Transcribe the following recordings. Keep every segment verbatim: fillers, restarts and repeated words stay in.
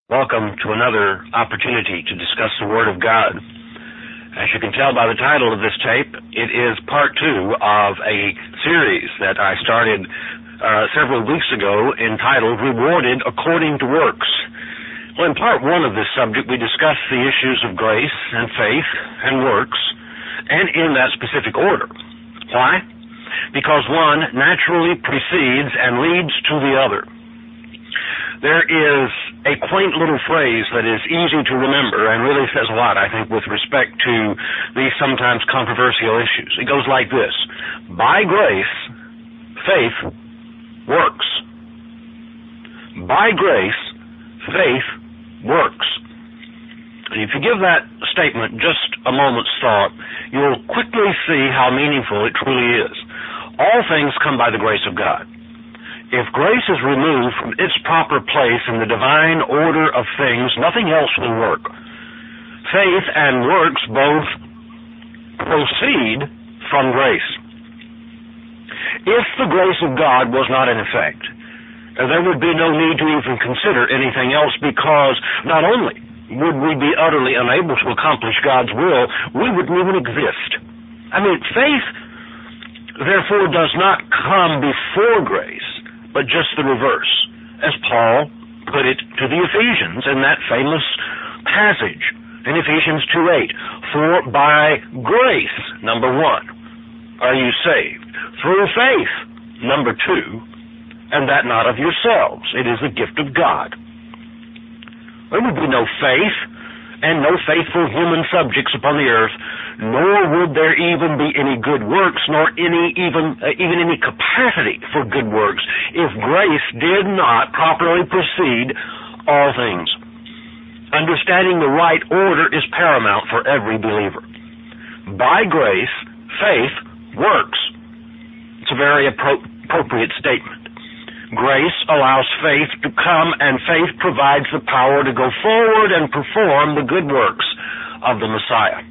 Welcome to another opportunity to discuss the Word of God. As you can tell by the title of this tape, it is part two of a series that I started uh, several weeks ago entitled Rewarded According to Works. Well, in part one of this subject, we discussed the issues of grace and faith and works, and in that specific order. Why? Because one naturally precedes and leads to the other. There is a quaint little phrase that is easy to remember and really says a lot, I think, with respect to these sometimes controversial issues. It goes like this: by grace, faith works. By grace, faith works. If you give that statement just a moment's thought, you'll quickly see how meaningful it truly is. All things come by the grace of God. If grace is removed from its proper place in the divine order of things, nothing else will work. Faith and works both proceed from grace. If the grace of God was not in effect, there would be no need to even consider anything else, because not only would we be utterly unable to accomplish God's will, we wouldn't even exist. I mean, faith, therefore, does not come before grace, but just the reverse, as Paul put it to the Ephesians in that famous passage in Ephesians two eight. For by grace, number one, are you saved, through faith, number two, and that not of yourselves. It is the gift of God. There would be no faith and no faithful human subjects upon the earth, nor would there even be any good works, nor any even uh, even any capacity for good works, if grace did not properly precede all things. Understanding the right order is paramount for every believer. By grace, faith works. It's a very appro- appropriate statement. Grace allows faith to come, and faith provides the power to go forward and perform the good works of the Messiah.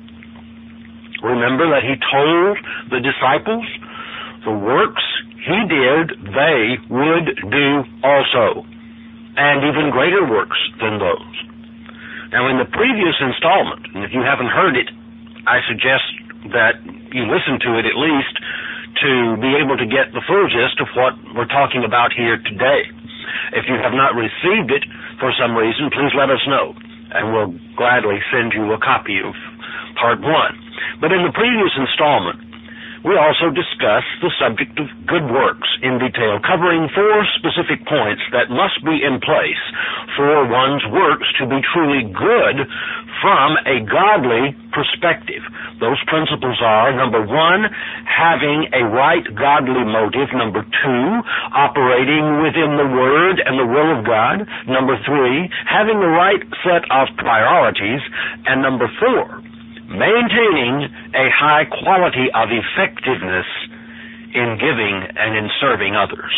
Remember that he told the disciples, the works he did, they would do also, and even greater works than those. Now, in the previous installment, and if you haven't heard it, I suggest that you listen to it at least to be able to get the full gist of what we're talking about here today. If you have not received it for some reason, please let us know, and we'll gladly send you a copy of part one. But in the previous installment, we also discussed the subject of good works in detail, covering four specific points that must be in place for one's works to be truly good from a godly perspective. Those principles are, number one, having a right godly motive. Number two, operating within the Word and the will of God. Number three, having the right set of priorities. And number four, maintaining a high quality of effectiveness in giving and in serving others.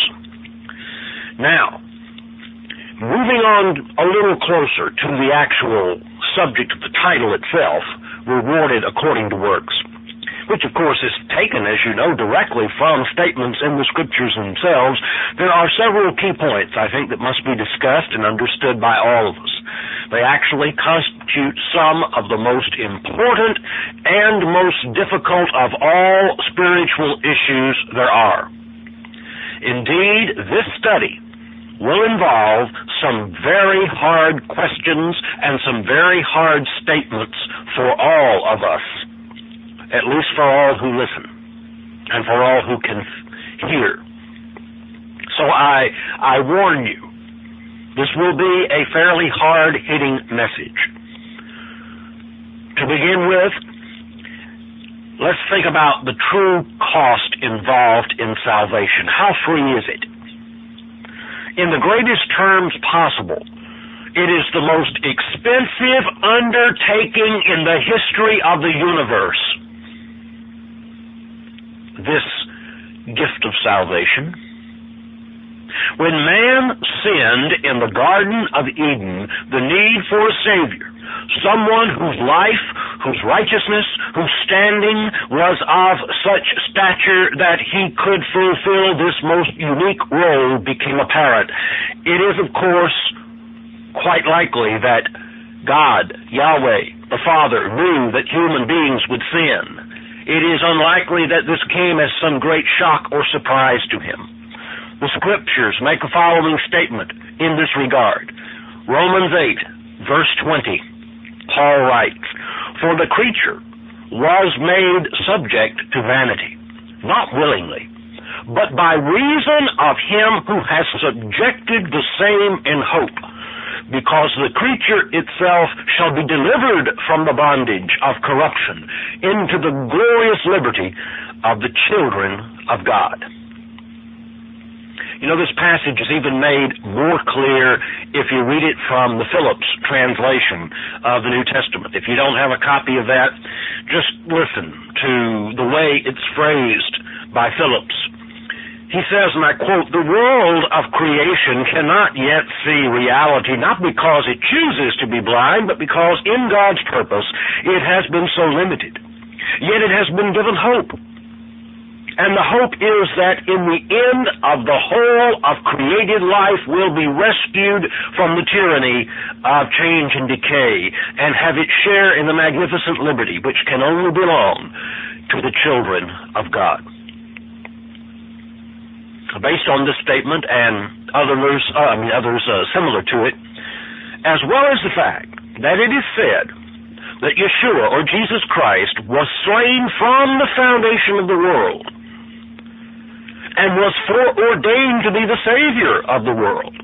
Now, moving on a little closer to the actual subject of the title itself, Rewarded According to Works, which of course is taken, as you know, directly from statements in the Scriptures themselves, there are several key points, I think, that must be discussed and understood by all of us. They actually constitute some of the most important and most difficult of all spiritual issues there are. Indeed, this study will involve some very hard questions and some very hard statements for all of us, at least for all who listen and for all who can hear. So I, I warn you, this will be a fairly hard-hitting message. To begin with, let's think about the true cost involved in salvation. How free is it? In the greatest terms possible, it is the most expensive undertaking in the history of the universe. This gift of salvation. When man sinned in the Garden of Eden, the need for a Savior, someone whose life, whose righteousness, whose standing was of such stature that he could fulfill this most unique role, became apparent. It is, of course, quite likely that God, Yahweh, the Father, knew that human beings would sin. It is unlikely that this came as some great shock or surprise to him. The Scriptures make the following statement in this regard. Romans eight, verse twenty, Paul writes, "For the creature was made subject to vanity, not willingly, but by reason of him who has subjected the same in hope, because the creature itself shall be delivered from the bondage of corruption into the glorious liberty of the children of God." You know, this passage is even made more clear if you read it from the Phillips translation of the New Testament. If you don't have a copy of that, just listen to the way it's phrased by Phillips. He says, and I quote, "The world of creation cannot yet see reality, not because it chooses to be blind, but because in God's purpose it has been so limited. Yet it has been given hope. And the hope is that in the end of the whole of created life will be rescued from the tyranny of change and decay and have its share in the magnificent liberty which can only belong to the children of God." Based on this statement and others, uh, I mean others uh, similar to it, as well as the fact that it is said that Yeshua, or Jesus Christ, was slain from the foundation of the world and was foreordained to be the Savior of the world,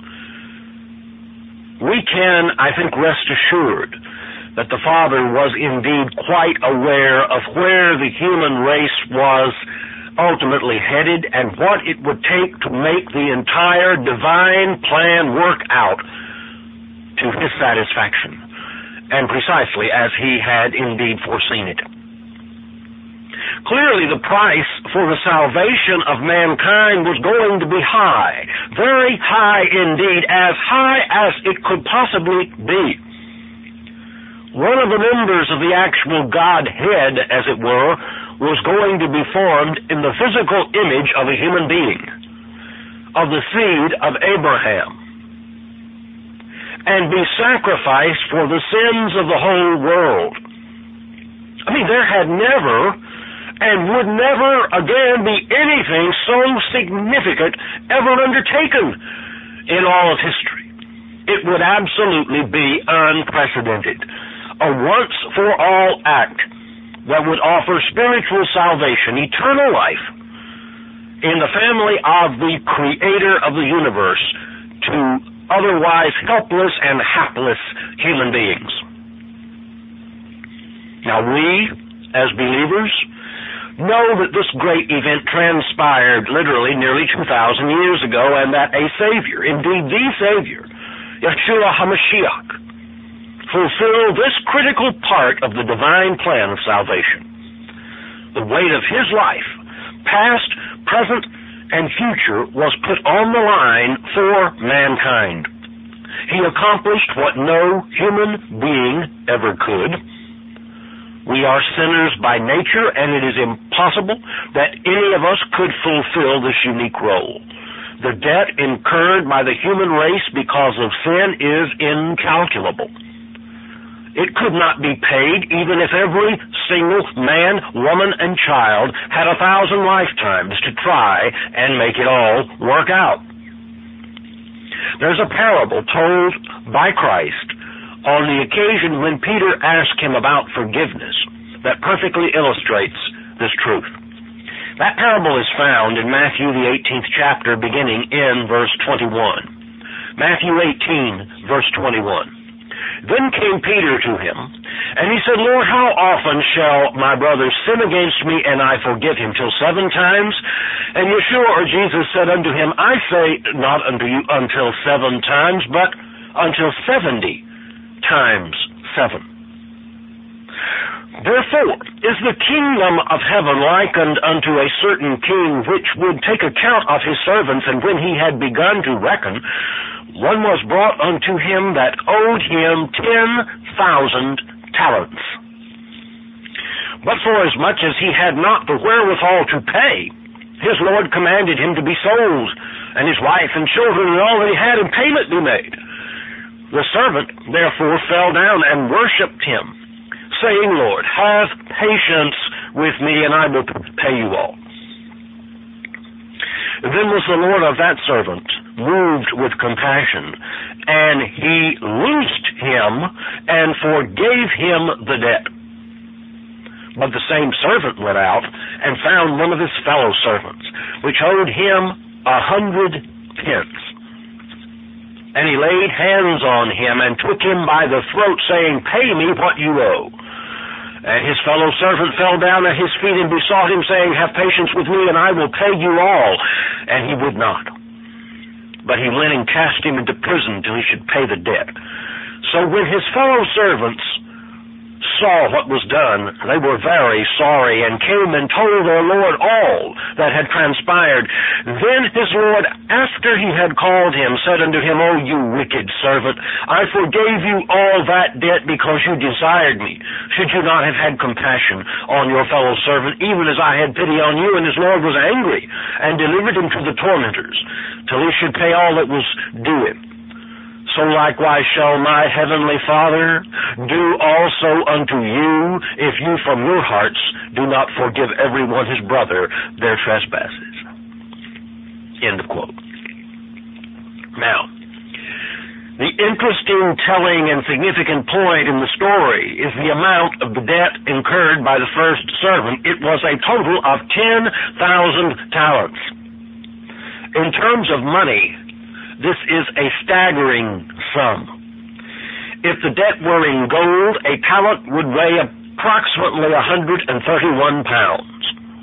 we can, I think, rest assured that the Father was indeed quite aware of where the human race was ultimately headed and what it would take to make the entire divine plan work out to his satisfaction, and precisely as he had indeed foreseen it. Clearly, the price for the salvation of mankind was going to be high, very high indeed, as high as it could possibly be. One of the members of the actual Godhead, as it were, was going to be formed in the physical image of a human being, of the seed of Abraham, and be sacrificed for the sins of the whole world. I mean, there had never and would never again be anything so significant ever undertaken in all of history. It would absolutely be unprecedented, a once-for-all act that would offer spiritual salvation, eternal life, in the family of the Creator of the universe to otherwise helpless and hapless human beings. Now we, as believers, know that this great event transpired literally nearly two thousand years ago, and that a Savior, indeed the Savior, Yeshua HaMashiach, fulfilled this critical part of the divine plan of salvation. The weight of his life, past, present, and future, was put on the line for mankind. He accomplished what no human being ever could. We are sinners by nature, and it is impossible that any of us could fulfill this unique role. The debt incurred by the human race because of sin is incalculable. It could not be paid even if every single man, woman, and child had a thousand lifetimes to try and make it all work out. There's a parable told by Christ on the occasion when Peter asked him about forgiveness that perfectly illustrates this truth. That parable is found in Matthew the eighteenth chapter, beginning in verse twenty-one. Matthew eighteen, verse twenty-one. Then came Peter to him, and he said, "Lord, how often shall my brother sin against me, and I forgive him? Till seven times? And Yeshua, or Jesus, said unto him, I say not unto you until seven times, but until seventy times seven. Therefore is the kingdom of heaven likened unto a certain king, which would take account of his servants, and when he had begun to reckon, one was brought unto him that owed him ten thousand talents. But forasmuch as he had not the wherewithal to pay, his Lord commanded him to be sold, and his wife and children and all that he had in payment be made. The servant therefore fell down and worshipped him, saying, Lord, have patience with me, and I will pay you all. Then was the Lord of that servant moved with compassion, and he loosed him and forgave him the debt. But the same servant went out and found one of his fellow servants, which owed him a hundred pence. And he laid hands on him and took him by the throat, saying, Pay me what you owe. And his fellow servant fell down at his feet and besought him, saying, Have patience with me, and I will pay you all. And he would not. But he went and cast him into prison till he should pay the debt. So when his fellow servants saw what was done, they were very sorry, and came and told their Lord all that had transpired. Then his Lord, after he had called him, said unto him, O you wicked servant, I forgave you all that debt because you desired me. Should you not have had compassion on your fellow servant, even as I had pity on you? And his Lord was angry, and delivered him to the tormentors, till he should pay all that was due him. So likewise shall my heavenly Father do also unto you, if you from your hearts do not forgive every one his brother their trespasses. End of quote. Now, the interesting, telling, and significant point in the story is the amount of the debt incurred by the first servant. It was a total of ten thousand talents. In terms of money, this is a staggering sum. If the debt were in gold, a talent would weigh approximately one hundred thirty-one pounds.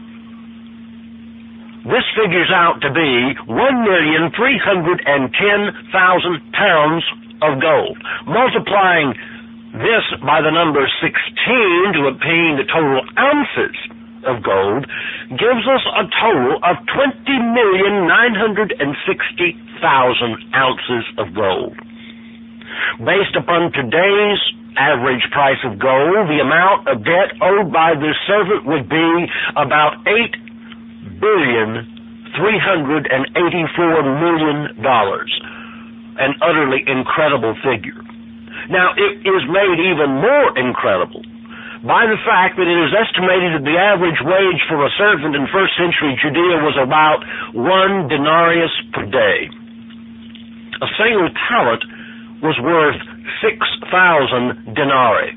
This figures out to be one million three hundred ten thousand pounds of gold. Multiplying this by the number sixteen to obtain the total ounces of gold gives us a total of twenty million nine hundred sixty thousand ounces of gold. Based upon today's average price of gold, the amount of debt owed by this servant would be about eight billion three hundred eighty-four million dollars, an utterly incredible figure. Now, it is made even more incredible by the fact that it is estimated that the average wage for a servant in first century Judea was about one denarius per day. A single talent was worth six thousand denarii.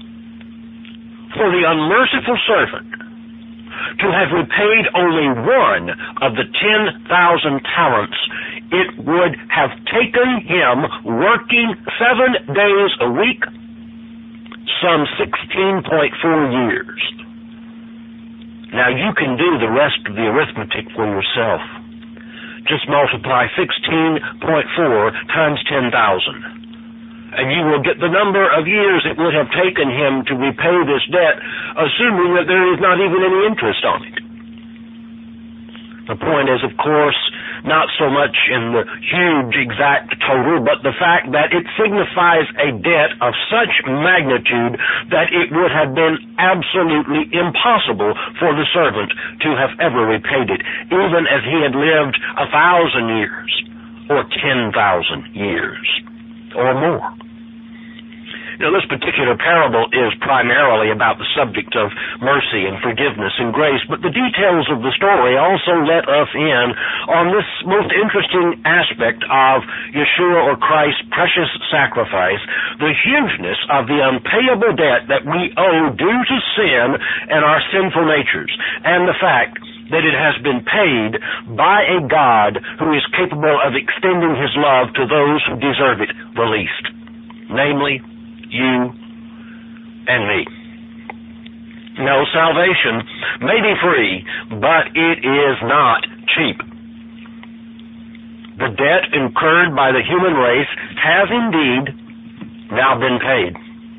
For the unmerciful servant to have repaid only one of the ten thousand talents, it would have taken him working seven days a week, some sixteen point four years. Now you can do the rest of the arithmetic for yourself. Just multiply sixteen point four times ten thousand, and you will get the number of years it would have taken him to repay this debt, assuming that there is not even any interest on it. The point is, of course, not so much in the huge exact total, but the fact that it signifies a debt of such magnitude that it would have been absolutely impossible for the servant to have ever repaid it, even as he had lived a thousand years, or ten thousand years, or more. Now, this particular parable is primarily about the subject of mercy and forgiveness and grace, but the details of the story also let us in on this most interesting aspect of Yeshua or Christ's precious sacrifice, the hugeness of the unpayable debt that we owe due to sin and our sinful natures, and the fact that it has been paid by a God who is capable of extending his love to those who deserve it the least, namely, you and me. No, salvation may be free, but it is not cheap. The debt incurred by the human race has indeed now been paid.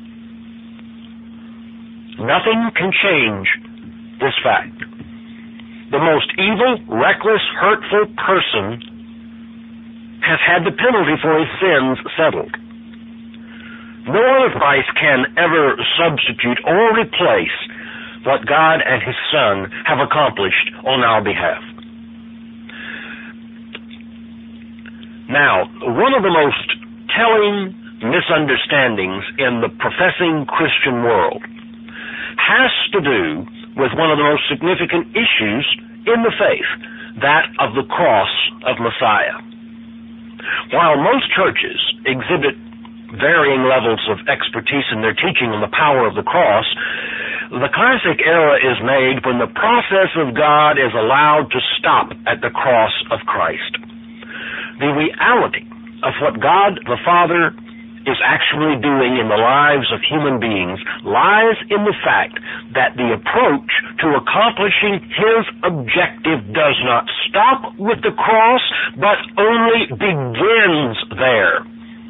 Nothing can change this fact. The most evil, reckless, hurtful person has had the penalty for his sins settled. No other price can ever substitute or replace what God and his Son have accomplished on our behalf. Now, one of the most telling misunderstandings in the professing Christian world has to do with one of the most significant issues in the faith, that of the cross of Messiah. While most churches exhibit varying levels of expertise in their teaching on the power of the cross, the classic error is made when the process of God is allowed to stop at the cross of Christ. The reality of what God the Father is actually doing in the lives of human beings lies in the fact that the approach to accomplishing His objective does not stop with the cross, but only begins there.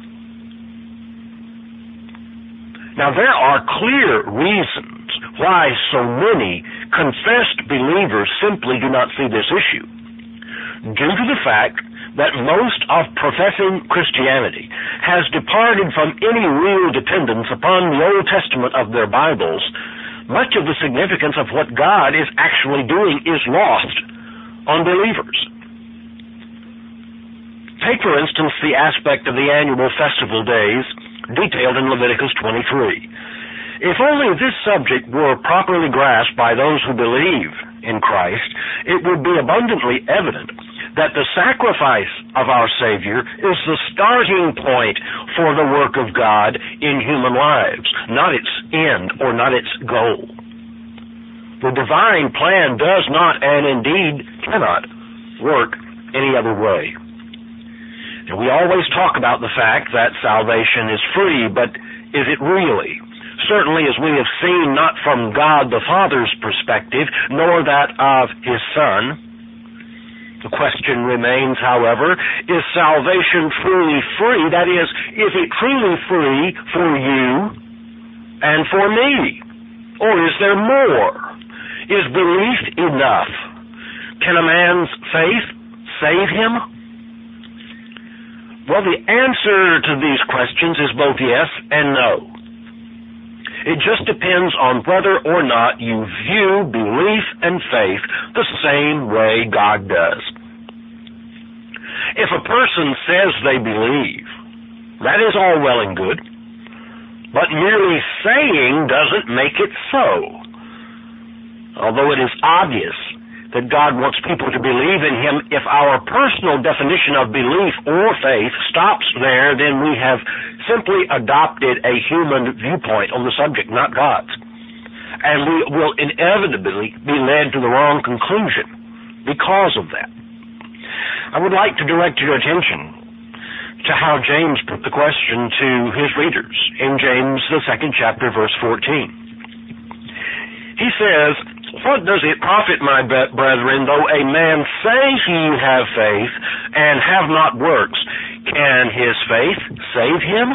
Now, there are clear reasons why so many confessed believers simply do not see this issue. Due to the fact that most of professing Christianity has departed from any real dependence upon the Old Testament of their Bibles, much of the significance of what God is actually doing is lost on believers. Take, for instance, the aspect of the annual festival days detailed in Leviticus twenty-three. If only this subject were properly grasped by those who believe in Christ, it would be abundantly evident that the sacrifice of our Savior is the starting point for the work of God in human lives, not its end or not its goal. The divine plan does not and indeed cannot work any other way. And we always talk about the fact that salvation is free, but is it really? Certainly, as we have seen, not from God the Father's perspective, nor that of His Son. The question remains, however, is salvation truly free? That is, is it truly free for you and for me? Or is there more? Is belief enough? Can a man's faith save him? Well, the answer to these questions is both yes and no. It just depends on whether or not you view belief and faith the same way God does. If a person says they believe, that is all well and good, but merely saying doesn't make it so. Although it is obvious that God wants people to believe in Him, if our personal definition of belief or faith stops there, then we have simply adopted a human viewpoint on the subject, not God's. And we will inevitably be led to the wrong conclusion because of that. I would like to direct your attention to how James put the question to his readers in James, the second chapter, verse fourteen. He says, "What does it profit, my brethren, though a man say he have faith and have not works? Can his faith save him?"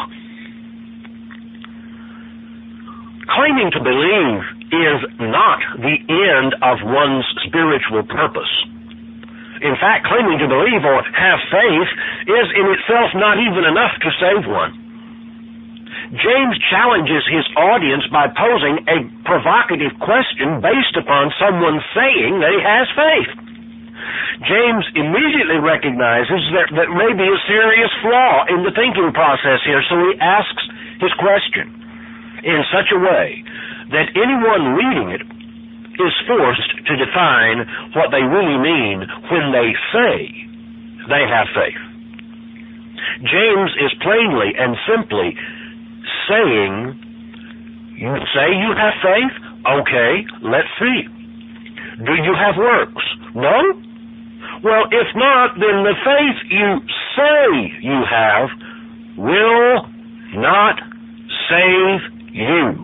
Claiming to believe is not the end of one's spiritual purpose. In fact, claiming to believe or have faith is in itself not even enough to save one. James challenges his audience by posing a provocative question based upon someone saying that he has faith. James immediately recognizes that there may be a serious flaw in the thinking process here, so he asks his question in such a way that anyone reading it is forced to define what they really mean when they say they have faith. James is plainly and simply saying, you say you have faith? Okay, let's see. Do you have works? No? Well, if not, then the faith you say you have will not save you.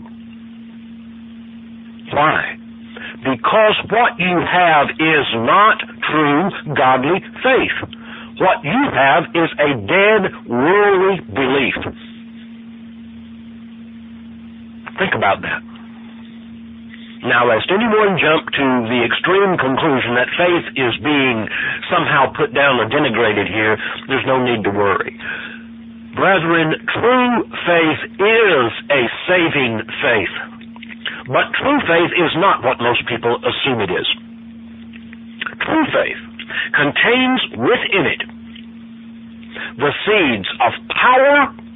Why? Because what you have is not true godly faith. What you have is a dead worldly belief. Think about that. Now, lest anyone jump to the extreme conclusion that faith is being somehow put down or denigrated here, there's no need to worry. Brethren, true faith is a saving faith. But true faith is not what most people assume it is. True faith contains within it the seeds of power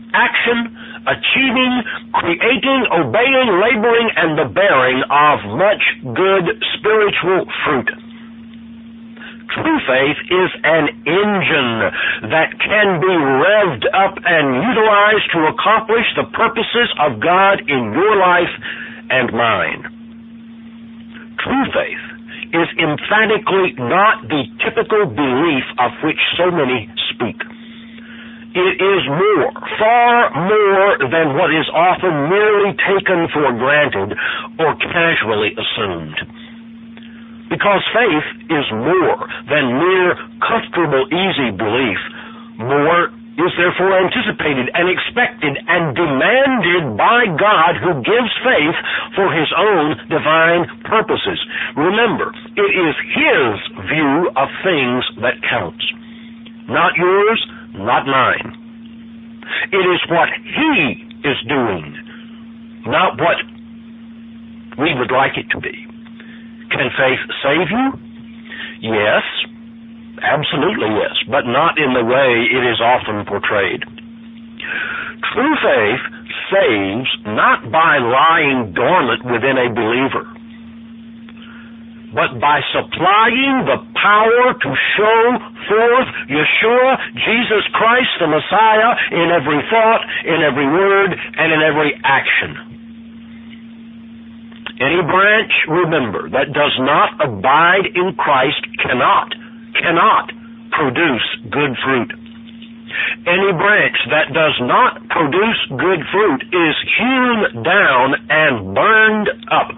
action, achieving, creating, obeying, laboring, and the bearing of much good spiritual fruit. True faith is an engine that can be revved up and utilized to accomplish the purposes of God in your life and mine. True faith is emphatically not the typical belief of which so many speak. It is more, far more than what is often merely taken for granted or casually assumed. Because faith is more than mere comfortable, easy belief. More is therefore anticipated and expected and demanded by God, who gives faith for His own divine purposes. Remember, it is His view of things that counts. Not yours, not mine. It is what He is doing, not what we would like it to be. Can faith save you? Yes, absolutely yes, but not in the way it is often portrayed. True faith saves not by lying dormant within a believer, but by supplying the power to show forth Yeshua, Jesus Christ, the Messiah, in every thought, in every word, and in every action. Any branch, remember, that does not abide in Christ cannot, cannot produce good fruit. Any branch that does not produce good fruit is hewn down and burned up.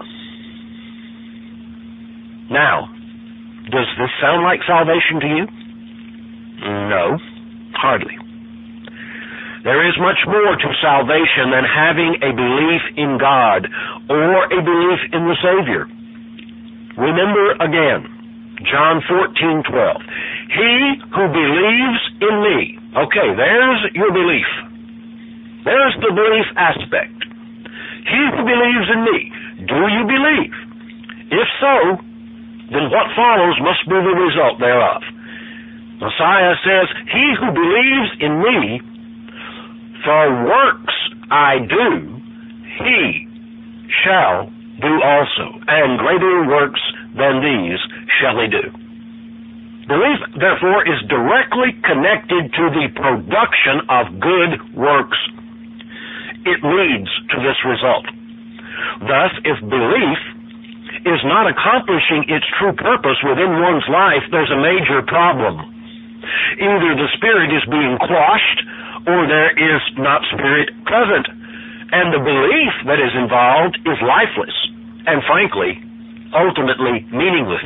Now, does this sound like salvation to you? No, hardly. There is much more to salvation than having a belief in God or a belief in the Savior. Remember again, John fourteen twelve. He who believes in me. Okay, there's your belief. There's the belief aspect. He who believes in me. Do you believe? If so, then what follows must be the result thereof. Messiah says, he who believes in me, for works I do, he shall do also, and greater works than these shall he do. Belief, therefore, is directly connected to the production of good works. It leads to this result. Thus, if belief is not accomplishing its true purpose within one's life, there's a major problem. Either the Spirit is being quashed, or there is not Spirit present, and the belief that is involved is lifeless, and frankly, ultimately meaningless.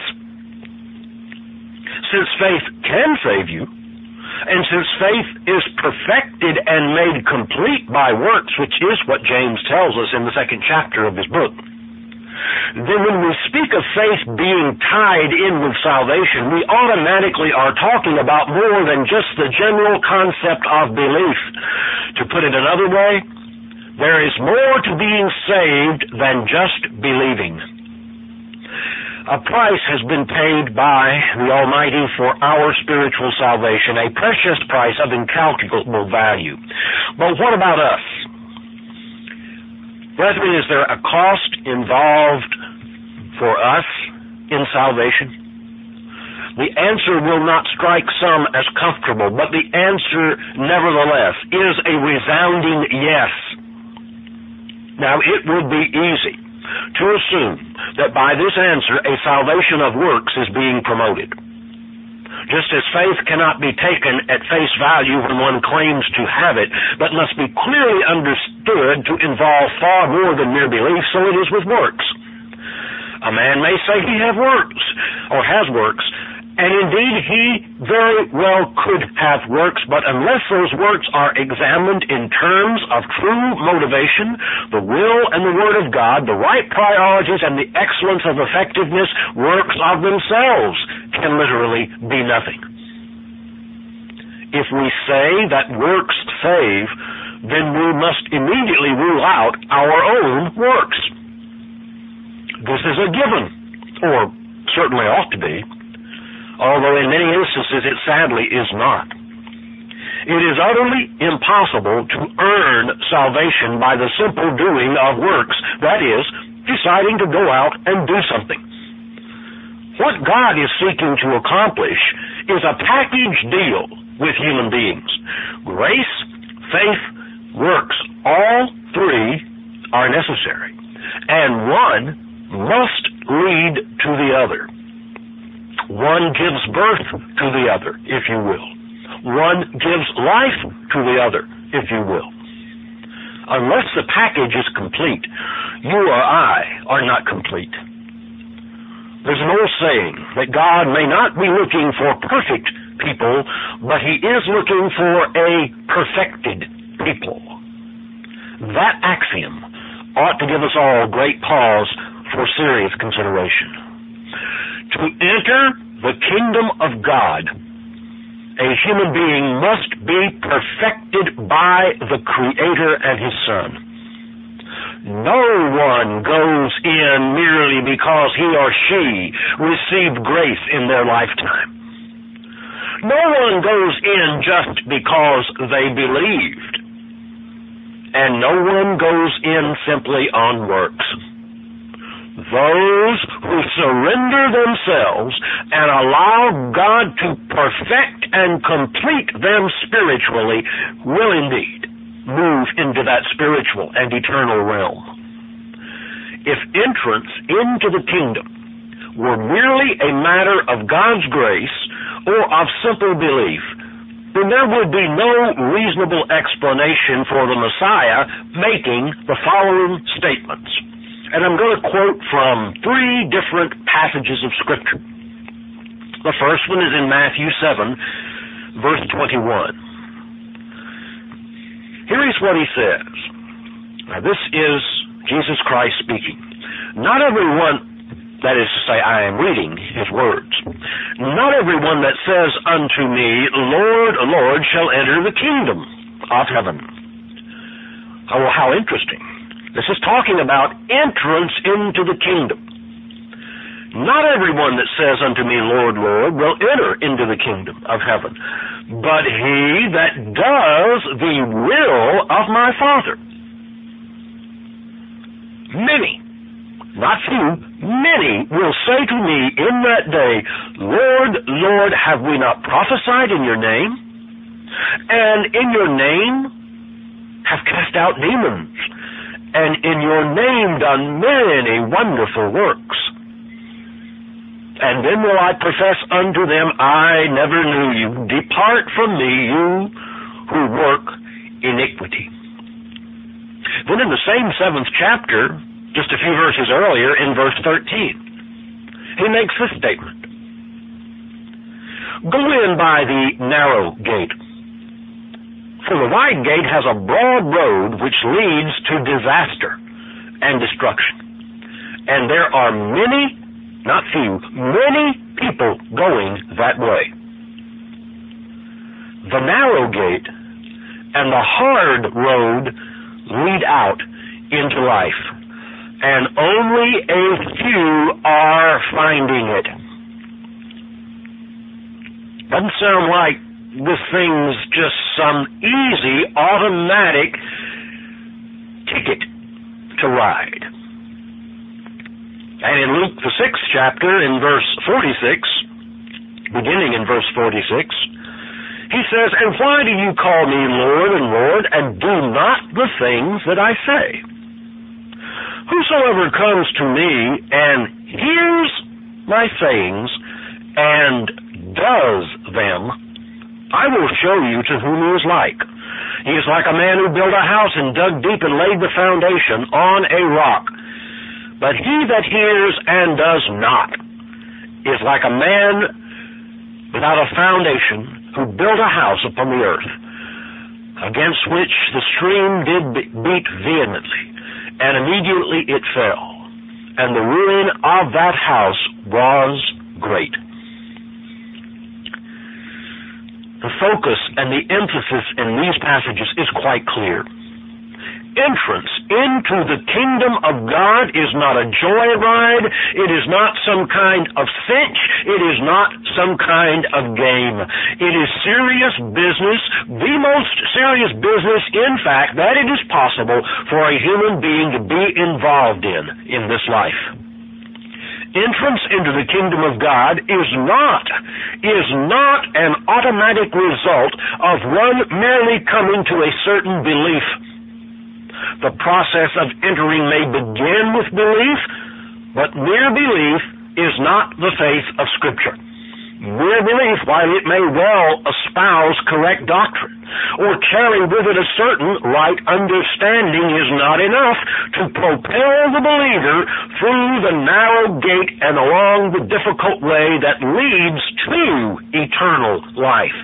Since faith can save you, and since faith is perfected and made complete by works, which is what James tells us in the second chapter of his book, then when we speak of faith being tied in with salvation, we automatically are talking about more than just the general concept of belief. To put it another way, there is more to being saved than just believing. A price has been paid by the Almighty for our spiritual salvation, a precious price of incalculable value. But what about us? Brethren, is there a cost involved for us in salvation? The answer will not strike some as comfortable, but the answer, nevertheless, is a resounding yes. Now, it would be easy to assume that by this answer, a salvation of works is being promoted. Just as faith cannot be taken at face value when one claims to have it, but must be clearly understood to involve far more than mere belief, so it is with works. A man may say he have works, or has works, and indeed he very well could have works, but unless those works are examined in terms of true motivation, the will and the Word of God, the right priorities and the excellence of effectiveness, works of themselves can literally be nothing. If we say that works save, then we must immediately rule out our own works. This is a given, or certainly ought to be, although in many instances it sadly is not. It is utterly impossible to earn salvation by the simple doing of works, that is, deciding to go out and do something. What God is seeking to accomplish is a package deal with human beings. Grace, faith, works, all three are necessary, and one must lead to the other. One gives birth to the other, if you will. One gives life to the other, if you will. Unless the package is complete, you or I are not complete. There's an old saying that God may not be looking for perfect people, but He is looking for a perfected people. That axiom ought to give us all great pause for serious consideration. To enter the kingdom of God, a human being must be perfected by the Creator and His Son. No one goes in merely because he or she received grace in their lifetime. No one goes in just because they believed. And no one goes in simply on works. Those who surrender themselves and allow God to perfect and complete them spiritually will indeed move into that spiritual and eternal realm. If entrance into the kingdom were merely a matter of God's grace or of simple belief, then there would be no reasonable explanation for the Messiah making the following statements. And I'm going to quote from three different passages of Scripture. The first one is in Matthew seven, verse twenty-one. Here is what He says. Now, this is Jesus Christ speaking. Not everyone, that is to say, I am reading His words. Not everyone that says unto me, Lord, Lord, shall enter the kingdom of heaven. Oh, how interesting. This is talking about entrance into the kingdom. Not everyone that says unto me, Lord, Lord, will enter into the kingdom of heaven, but he that does the will of my Father. Many, not few, many will say to me in that day, Lord, Lord, have we not prophesied in your name? And in your name have cast out demons, and in your name done many wonderful works. And then will I profess unto them, I never knew you. Depart from me, you who work iniquity. Then in the same seventh chapter, just a few verses earlier, in verse thirteen, he makes this statement. Go in by the narrow gate. For the wide gate has a broad road which leads to disaster and destruction. And there are many, not few, many people going that way. The narrow gate and the hard road lead out into life, and only a few are finding it. Doesn't sound like this thing's just some easy, automatic ticket to ride. And in Luke, the sixth chapter, in verse forty-six, beginning in verse forty-six, he says, And why do you call me Lord and Lord, and do not the things that I say? Whosoever comes to me and hears my sayings and does them, I will show you to whom he is like. He is like a man who built a house and dug deep and laid the foundation on a rock. But he that hears and does not is like a man without a foundation who built a house upon the earth, against which the stream did beat vehemently, and immediately it fell, and the ruin of that house was great. The focus and the emphasis in these passages is quite clear. entrance into the kingdom of God is not a joyride. It is not some kind of cinch. It is not some kind of game. It is serious business, the most serious business, in fact, that it is possible for a human being to be involved in in this life. Entrance into the kingdom of God is not, is not an automatic result of one merely coming to a certain belief. The process of entering may begin with belief, but mere belief is not the faith of Scripture. Mere belief, while it may well espouse correct doctrine or carry with it a certain right understanding, is not enough to propel the believer through the narrow gate and along the difficult way that leads to eternal life.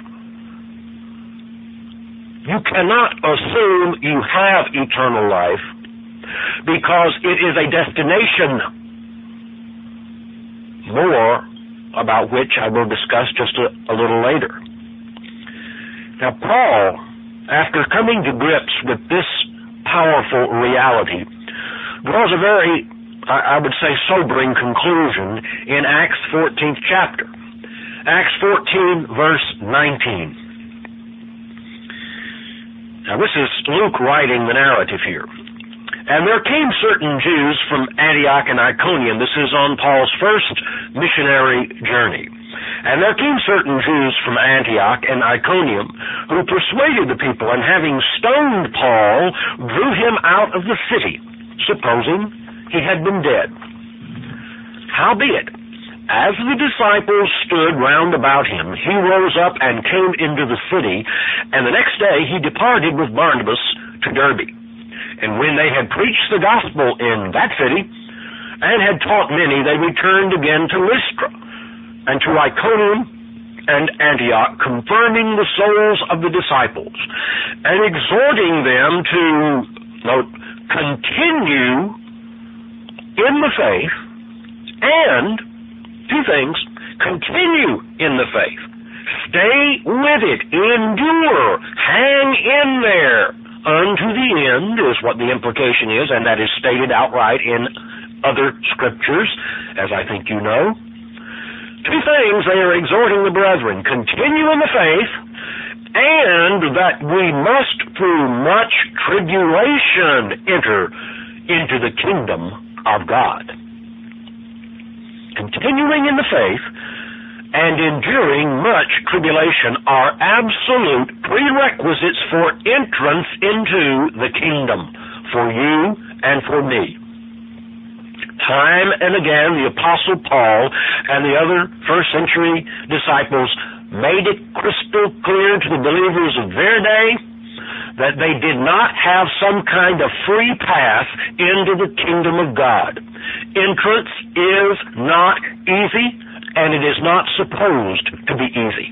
You cannot assume you have eternal life because it is a destination. More about which I will discuss just a, a little later. Now, Paul, after coming to grips with this powerful reality, draws a very, I, I would say, sobering conclusion in Acts fourteenth chapter. Acts fourteen, verse nineteen. Now, this is Luke writing the narrative here. And there came certain Jews from Antioch and Iconium. This is on Paul's first missionary journey. And there came certain Jews from Antioch and Iconium who persuaded the people, and having stoned Paul, drew him out of the city, supposing he had been dead. Howbeit, as the disciples stood round about him, he rose up and came into the city, and the next day he departed with Barnabas to Derbe. And when they had preached the gospel in that city, and had taught many, they returned again to Lystra, and to Iconium and Antioch, confirming the souls of the disciples, and exhorting them to, note, continue in the faith, and, two things, continue in the faith. Stay with it, endure, hang in there. Unto the end is what the implication is, and that is stated outright in other scriptures, as I think you know. Two things they are exhorting the brethren: continue in the faith, and that we must through much tribulation enter into the kingdom of God. Continuing in the faith and enduring much tribulation are absolute prerequisites for entrance into the kingdom for you and for me. Time and again, the Apostle Paul and the other first century disciples made it crystal clear to the believers of their day that they did not have some kind of free path into the kingdom of God. Entrance is not easy, and it is not supposed to be easy.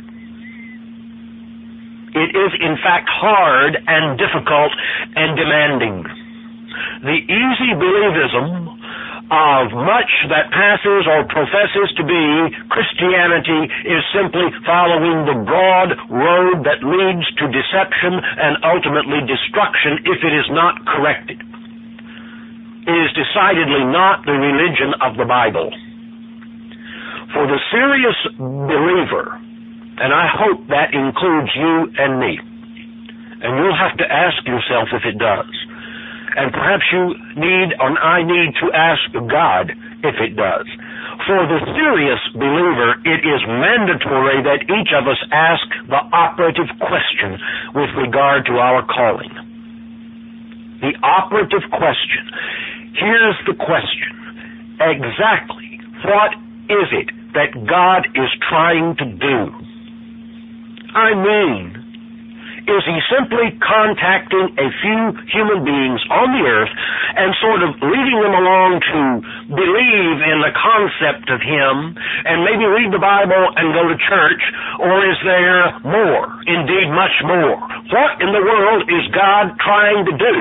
It is, in fact, hard and difficult and demanding. The easy believism of much that passes or professes to be Christianity is simply following the broad road that leads to deception and ultimately destruction if it is not corrected. It is decidedly not the religion of the Bible. For the serious believer, and I hope that includes you and me, and you'll have to ask yourself if it does, and perhaps you need, or I need to ask God if it does. For the serious believer, it is mandatory that each of us ask the operative question with regard to our calling. The operative question. Here's the question. Exactly what is it that God is trying to do? I mean, is he simply contacting a few human beings on the earth and sort of leading them along to believe in the concept of him and maybe read the Bible and go to church? Or is there more, indeed much more? What in the world is God trying to do?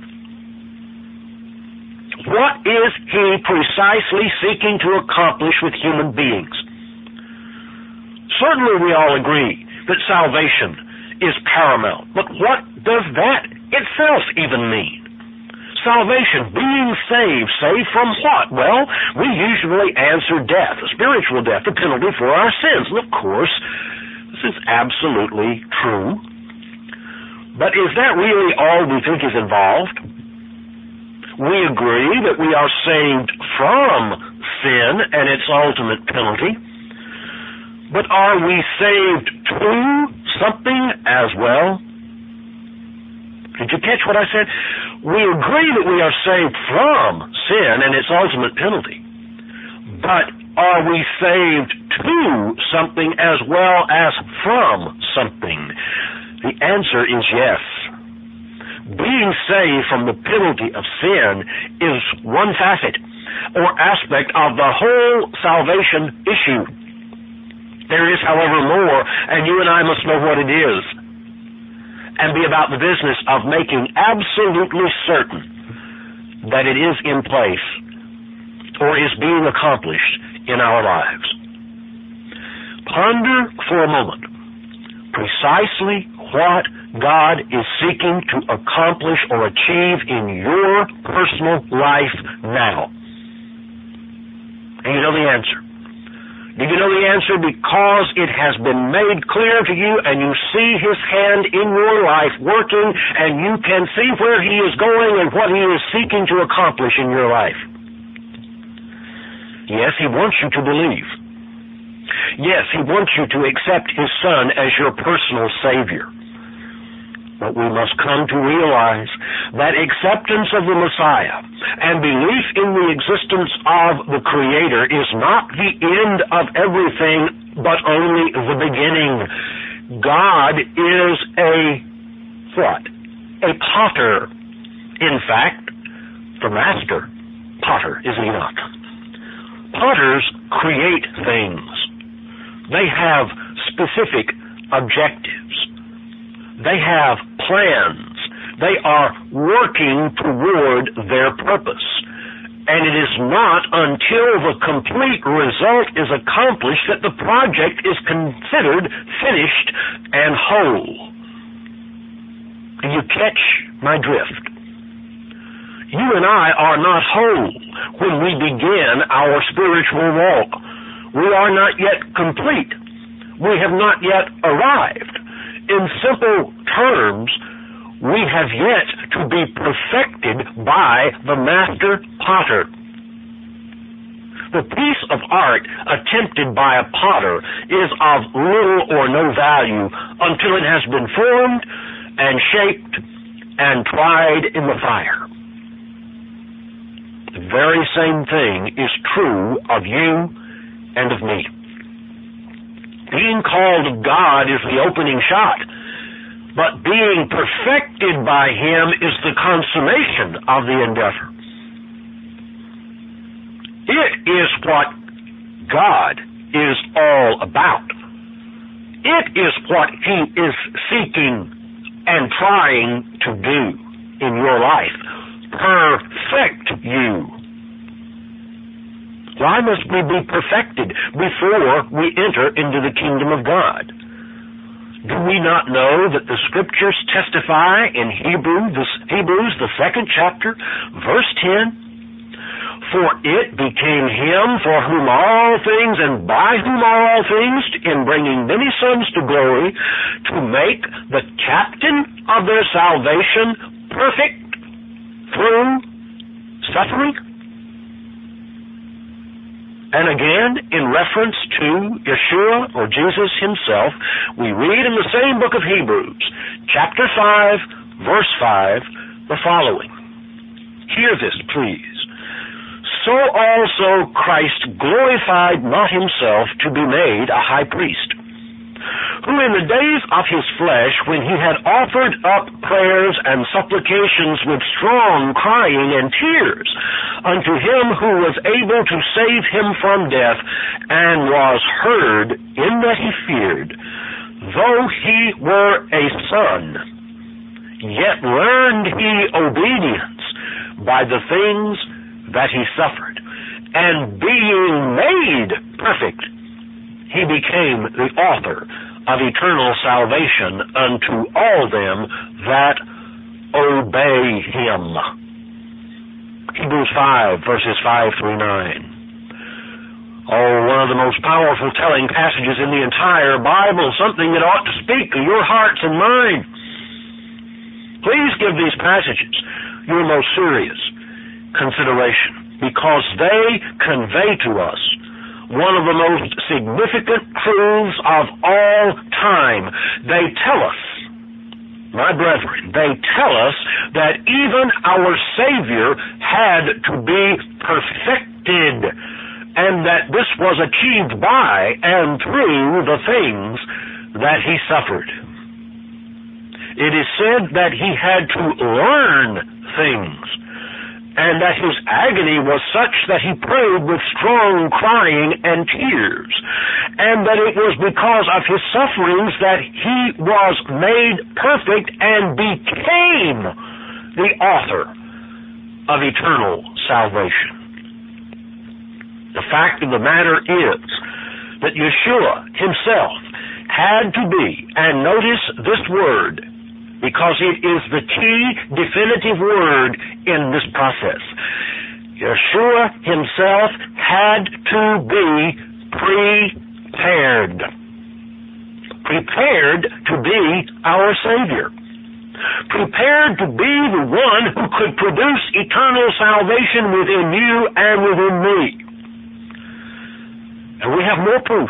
What is he precisely seeking to accomplish with human beings? Certainly we all agree that salvation is paramount. But what does that itself even mean? salvation, being saved. Saved from what? Well, we usually answer death, spiritual death, the penalty for our sins. And of course, this is absolutely true. But is that really all we think is involved? We agree that we are saved from sin and its ultimate penalty. But are we saved to something as well? Did you catch what I said? We agree that we are saved from sin and its ultimate penalty. But are we saved to something as well as from something? The answer is yes. Being saved from the penalty of sin is one facet or aspect of the whole salvation issue. There is, however, more, and you and I must know what it is and be about the business of making absolutely certain that it is in place or is being accomplished in our lives. Ponder for a moment precisely what God is seeking to accomplish or achieve in your personal life now. And you know the answer. Do you know the answer? Because it has been made clear to you and you see His hand in your life working and you can see where He is going and what He is seeking to accomplish in your life. Yes, He wants you to believe. Yes, He wants you to accept His Son as your personal Savior. But we must come to realize that acceptance of the Messiah and belief in the existence of the Creator is not the end of everything, but only the beginning. God is a what? A potter. In fact, the master potter, is He not? Potters create things. They have specific objectives. They have plans. They are working toward their purpose. And it is not until the complete result is accomplished that the project is considered finished and whole. And you catch my drift. You and I are not whole when we begin our spiritual walk. We are not yet complete. We have not yet arrived. In simple terms, we have yet to be perfected by the master potter. The piece of art attempted by a potter is of little or no value until it has been formed and shaped and tried in the fire. The very same thing is true of you and of me. Being called of God is the opening shot, but being perfected by Him is the consummation of the endeavor. It is what God is all about. It is what He is seeking and trying to do in your life. Perfect you. Why must we be perfected before we enter into the kingdom of God? Do we not know that the Scriptures testify in Hebrew, the, Hebrews, the second chapter, verse ten? For it became Him for whom are all things and by whom are all things, in bringing many sons to glory, to make the captain of their salvation perfect through suffering. And again, in reference to Yeshua or Jesus Himself, we read in the same book of Hebrews, chapter five, verse five, the following. Hear this, please. So also Christ glorified not Himself to be made a high priest, who in the days of His flesh, when He had offered up prayers and supplications with strong crying and tears unto Him who was able to save him from death, and was heard in that he feared, though he were a son, yet learned he obedience by the things that he suffered, and being made perfect, he became the author of eternal salvation unto all them that obey Him. Hebrews five, verses five through nine. Oh, one of the most powerful telling passages in the entire Bible, something that ought to speak to your hearts and minds. Please give these passages your most serious consideration, because they convey to us one of the most significant truths of all time. They tell us, my brethren, they tell us that even our Savior had to be perfected, and that this was achieved by and through the things that he suffered. It is said that he had to learn things, and that his agony was such that he prayed with strong crying and tears, and that it was because of his sufferings that he was made perfect and became the author of eternal salvation. The fact of the matter is that Yeshua himself had to be, and notice this word, because it is the key definitive word in this process. Yeshua himself had to be prepared. Prepared to be our Savior. Prepared to be the one who could produce eternal salvation within you and within me. And we have more proof.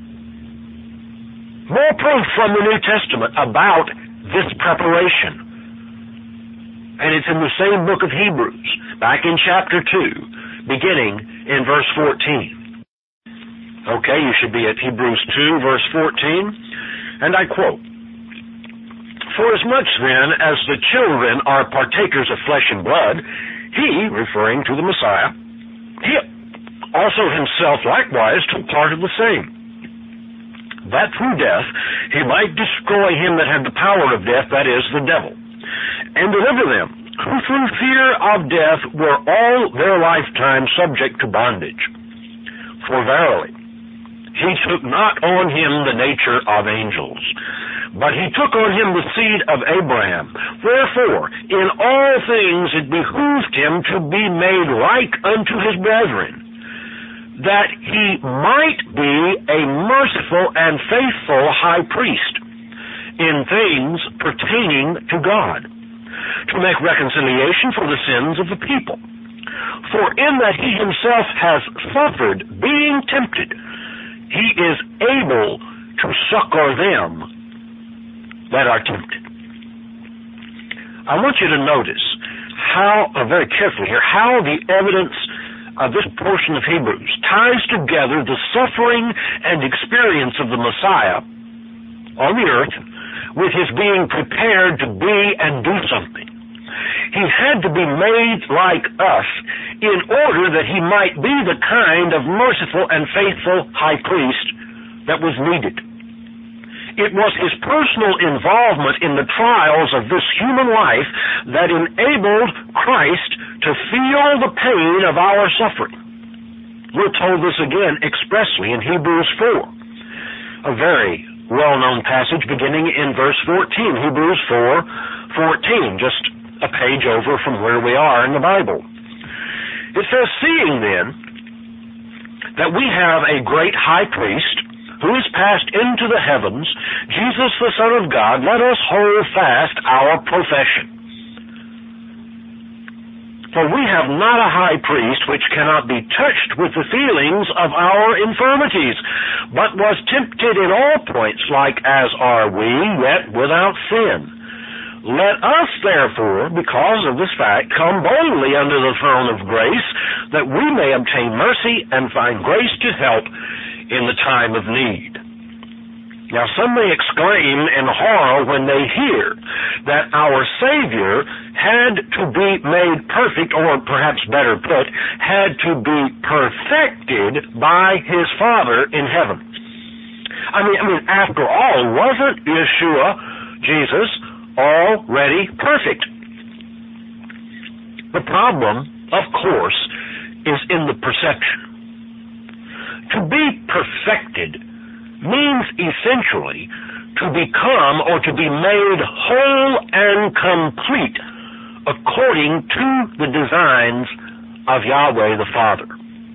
More proof from the New Testament about this preparation. And it's in the same book of Hebrews, back in chapter two, beginning in verse fourteen. Okay, you should be at Hebrews two, verse fourteen, and I quote, "For as much then as the children are partakers of flesh and blood, he," referring to the Messiah, "he also himself likewise took part of the same, that through death he might destroy him that had the power of death, that is, the devil, and deliver them who through fear of death were all their lifetime subject to bondage. For verily, he took not on him the nature of angels, but he took on him the seed of Abraham. Wherefore, in all things it behooved him to be made like unto his brethren, that he might be a merciful and faithful high priest in things pertaining to God, to make reconciliation for the sins of the people. For in that he himself has suffered, being tempted, he is able to succor them that are tempted." I want you to notice how, uh, very carefully here, how the evidence of this portion of Hebrews ties together the suffering and experience of the Messiah on the earth with his being prepared to be and do something. He had to be made like us in order that he might be the kind of merciful and faithful high priest that was needed. It was his personal involvement in the trials of this human life that enabled Christ to feel the pain of our suffering. We're told this again expressly in Hebrews four, a very well-known passage beginning in verse fourteen, Hebrews four fourteen, just a page over from where we are in the Bible. It says, "Seeing then that we have a great high priest who is passed into the heavens, Jesus the Son of God, let us hold fast our profession. For we have not a high priest which cannot be touched with the feelings of our infirmities, but was tempted in all points like as are we, yet without sin. Let us therefore, because of this fact, come boldly under the throne of grace, that we may obtain mercy and find grace to help in the time of need." Now some may exclaim in horror when they hear that our Savior had to be made perfect, or perhaps better put, had to be perfected by his Father in heaven. I mean, I mean, after all, wasn't Yeshua, Jesus, already perfect? The problem, of course, is in the perception. To be perfected means essentially to become or to be made whole and complete according to the designs of Yahweh the Father.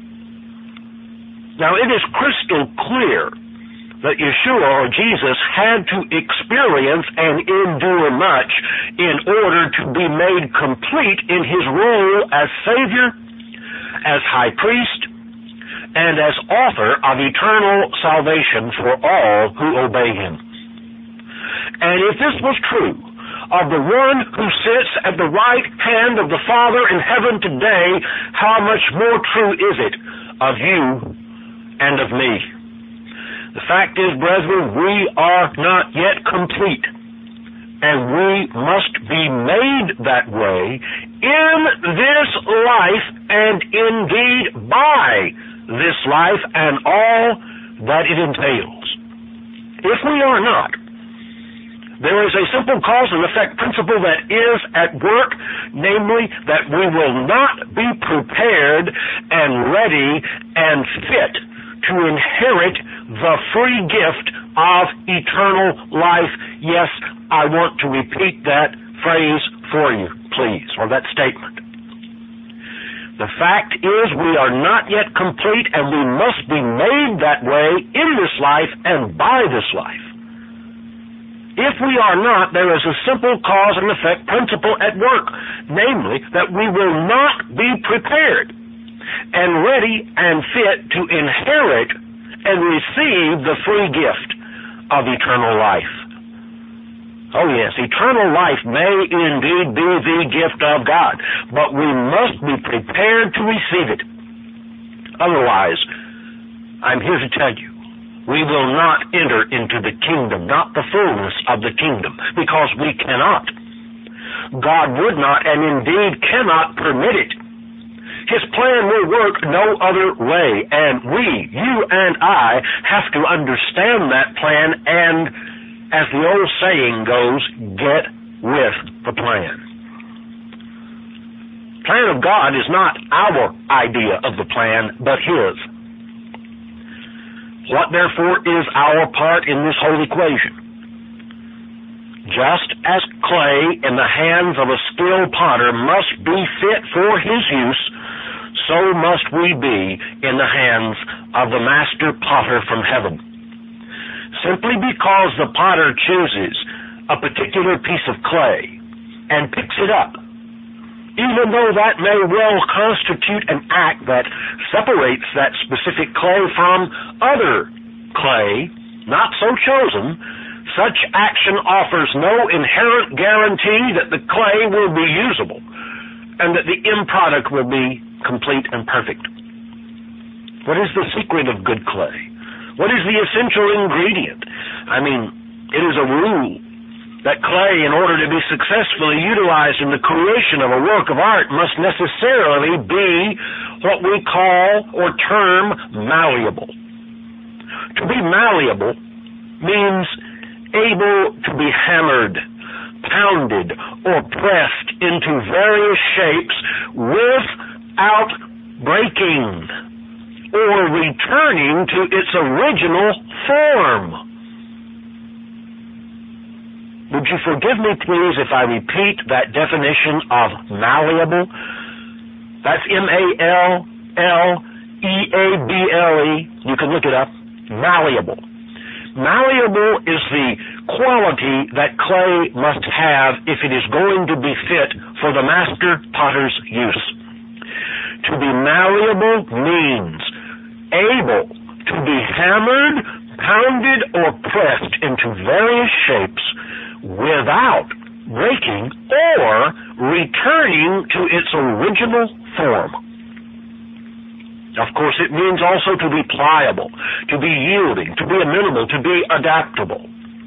Now, it is crystal clear that Yeshua, or Jesus, had to experience and endure much in order to be made complete in his role as Savior, as High Priest, and as author of eternal salvation for all who obey him. And if this was true of the one who sits at the right hand of the Father in heaven today, how much more true is it of you and of me? The fact is, brethren, we are not yet complete, and we must be made that way in this life, and indeed by this life and all that it entails. If we are not, there is a simple cause and effect principle that is at work, namely that we will not be prepared and ready and fit to inherit the free gift of eternal life. Yes, I want to repeat that phrase for you, please, or that statement. The fact is we are not yet complete, and we must be made that way in this life and by this life. If we are not, there is a simple cause and effect principle at work, namely that we will not be prepared and ready and fit to inherit and receive the free gift of eternal life. Oh yes, eternal life may indeed be the gift of God, but we must be prepared to receive it. Otherwise, I'm here to tell you, we will not enter into the kingdom, not the fullness of the kingdom, because we cannot. God would not and indeed cannot permit it. His plan will work no other way, and we, you and I, have to understand that plan and, as the old saying goes, get with the plan. The plan of God is not our idea of the plan, but His. What, therefore, is our part in this whole equation? Just as clay in the hands of a skilled potter must be fit for his use, so must we be in the hands of the master potter from heaven. Simply because the potter chooses a particular piece of clay and picks it up, even though that may well constitute an act that separates that specific clay from other clay, not so chosen, such action offers no inherent guarantee that the clay will be usable and that the end product will be complete and perfect. What is the secret of good clay? What is the essential ingredient? I mean, it is a rule that clay, in order to be successfully utilized in the creation of a work of art, must necessarily be what we call or term malleable. To be malleable means able to be hammered, pounded, or pressed into various shapes without breaking or returning to its original form. Would you forgive me, please, if I repeat that definition of malleable? That's M A L L E A B L E. You can look it up. Malleable. Malleable is the quality that clay must have if it is going to be fit for the master potter's use. To be malleable means able to be hammered, pounded, or pressed into various shapes without breaking or returning to its original form. Of course, it means also to be pliable, to be yielding, to be amenable, to be adaptable.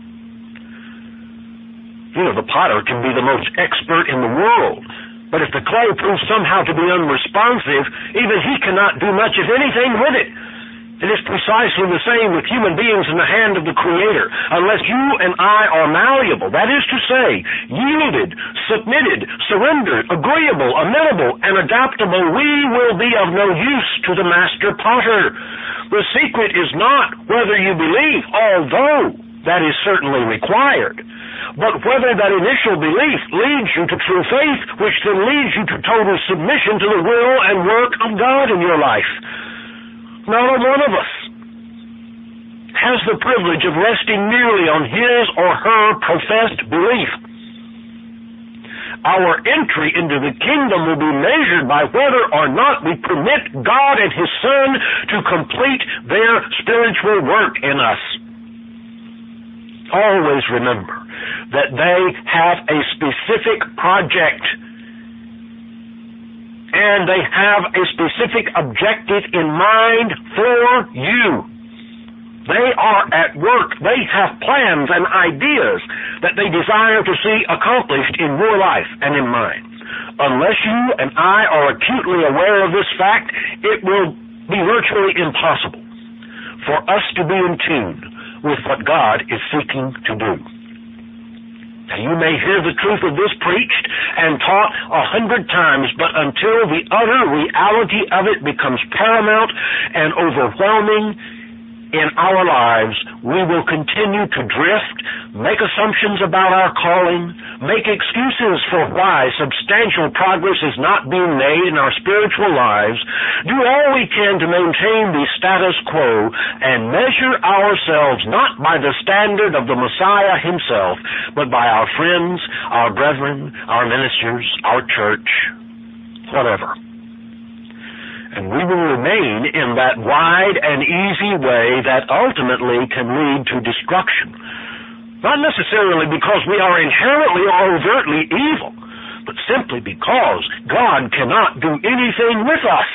You know, the potter can be the most expert in the world, but if the clay proves somehow to be unresponsive, even he cannot do much, if anything, with it. It is precisely the same with human beings in the hand of the Creator. Unless you and I are malleable, that is to say, yielded, submitted, surrendered, agreeable, amenable, and adaptable, we will be of no use to the master potter. The secret is not whether you believe, although that is certainly required, but whether that initial belief leads you to true faith, which then leads you to total submission to the will and work of God in your life. Not a one of us has the privilege of resting merely on his or her professed belief. Our entry into the kingdom will be measured by whether or not we permit God and his Son to complete their spiritual work in us. Always remember that they have a specific project, and they have a specific objective in mind for you. They are at work. They have plans and ideas that they desire to see accomplished in your life and in mine. Unless you and I are acutely aware of this fact, it will be virtually impossible for us to be in tune with what God is seeking to do. Now, you may hear the truth of this preached and taught a hundred times, but until the utter reality of it becomes paramount and overwhelming in our lives, we will continue to drift, make assumptions about our calling, make excuses for why substantial progress is not being made in our spiritual lives, do all we can to maintain the status quo, and measure ourselves not by the standard of the Messiah himself, but by our friends, our brethren, our ministers, our church, whatever. And we will remain in that wide and easy way that ultimately can lead to destruction. Not necessarily because we are inherently or overtly evil, but simply because God cannot do anything with us.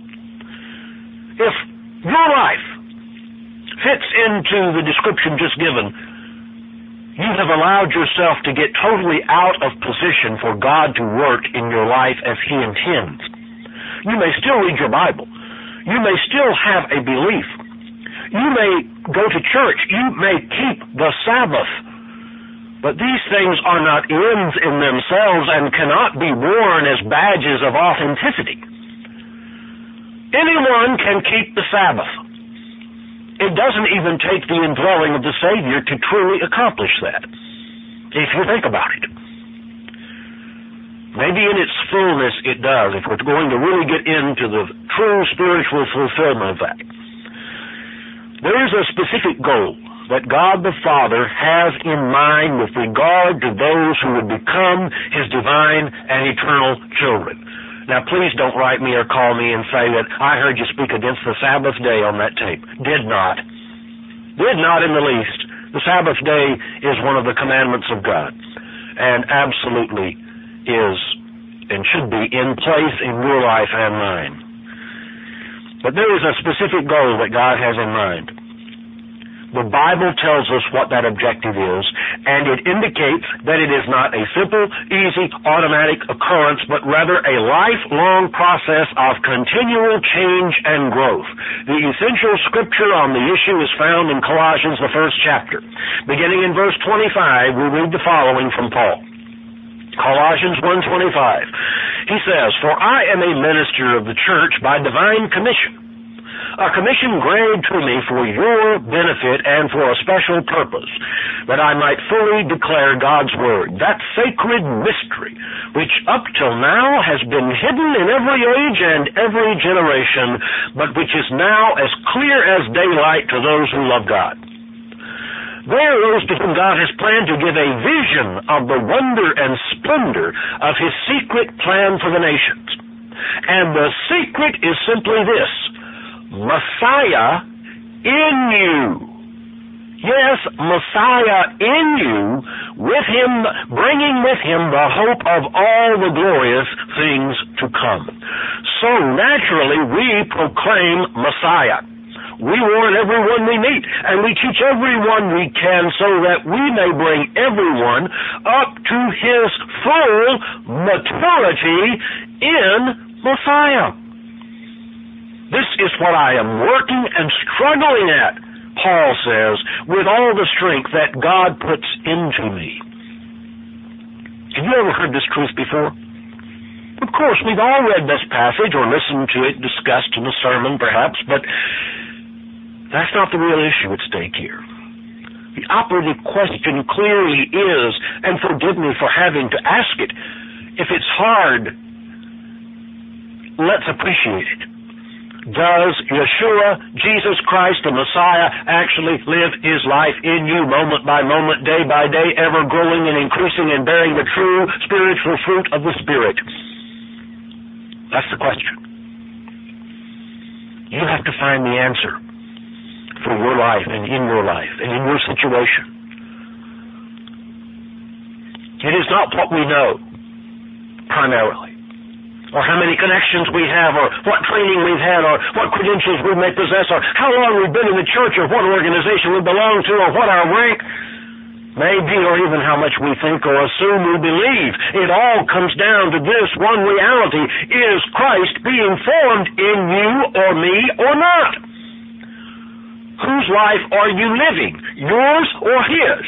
If your life fits into the description just given, you have allowed yourself to get totally out of position for God to work in your life as he intends. You may still read your Bible. You may still have a belief. You may go to church. You may keep the Sabbath. But these things are not ends in themselves and cannot be worn as badges of authenticity. Anyone can keep the Sabbath. It doesn't even take the indwelling of the Savior to truly accomplish that, if you think about it. Maybe in its fullness it does, if we're going to really get into the true spiritual fulfillment of that. There is a specific goal that God the Father has in mind with regard to those who would become his divine and eternal children. Now, please don't write me or call me and say that I heard you speak against the Sabbath day on that tape. Did not. Did not in the least. The Sabbath day is one of the commandments of God, and absolutely is and should be in place in your life and mine. But there is a specific goal that God has in mind. The Bible tells us what that objective is, and it indicates that it is not a simple, easy, automatic occurrence, but rather a lifelong process of continual change and growth. The essential scripture on the issue is found in Colossians, the first chapter. Beginning in verse twenty-five, we read the following from Paul. Colossians one twenty-five. He says, "For I am a minister of the church by divine commission, a commission granted to me for your benefit and for a special purpose, that I might fully declare God's word, that sacred mystery, which up till now has been hidden in every age and every generation, but which is now as clear as daylight to those who love God. They are those to whom God has planned to give a vision of the wonder and splendor of his secret plan for the nations. And the secret is simply this: Messiah in you." Yes, Messiah in you, with him, bringing with him the hope of all the glorious things to come. So naturally we proclaim Messiah. We warn everyone we meet, and we teach everyone we can, so that we may bring everyone up to his full maturity in Messiah. This is what I am working and struggling at, Paul says, with all the strength that God puts into me. Have you ever heard this truth before? Of course, we've all read this passage or listened to it discussed in a sermon, perhaps, but that's not the real issue at stake here. The operative question clearly is, and forgive me for having to ask it, if it's hard, let's appreciate it. Does Yeshua, Jesus Christ, the Messiah, actually live his life in you moment by moment, day by day, ever growing and increasing and bearing the true spiritual fruit of the Spirit? That's the question. You have to find the answer for your life and in your life and in your situation. It is not what we know, primarily, or how many connections we have, or what training we've had, or what credentials we may possess, or how long we've been in the church, or what organization we belong to, or what our rank may be, or even how much we think or assume we believe. It all comes down to this one reality: is Christ being formed in you or me or not? Whose life are you living, yours or his?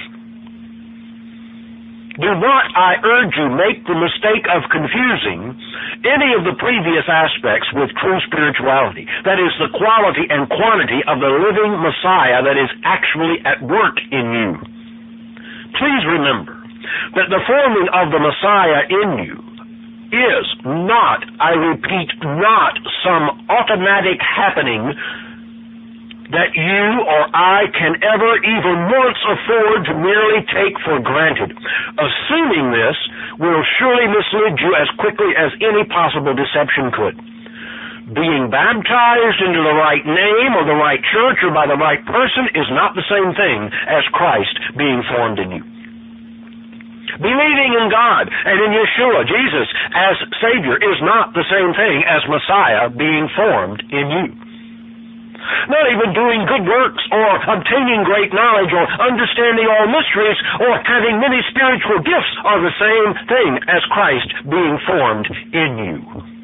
Do not, I urge you, make the mistake of confusing any of the previous aspects with true spirituality. That is, the quality and quantity of the living Messiah that is actually at work in you. Please remember that the forming of the Messiah in you is not, I repeat, not some automatic happening that you or I can ever even once afford to merely take for granted. Assuming this will surely mislead you as quickly as any possible deception could. Being baptized into the right name or the right church or by the right person is not the same thing as Christ being formed in you. Believing in God and in Yeshua, Jesus, as Savior is not the same thing as Messiah being formed in you. Not even doing good works or obtaining great knowledge or understanding all mysteries or having many spiritual gifts are the same thing as Christ being formed in you.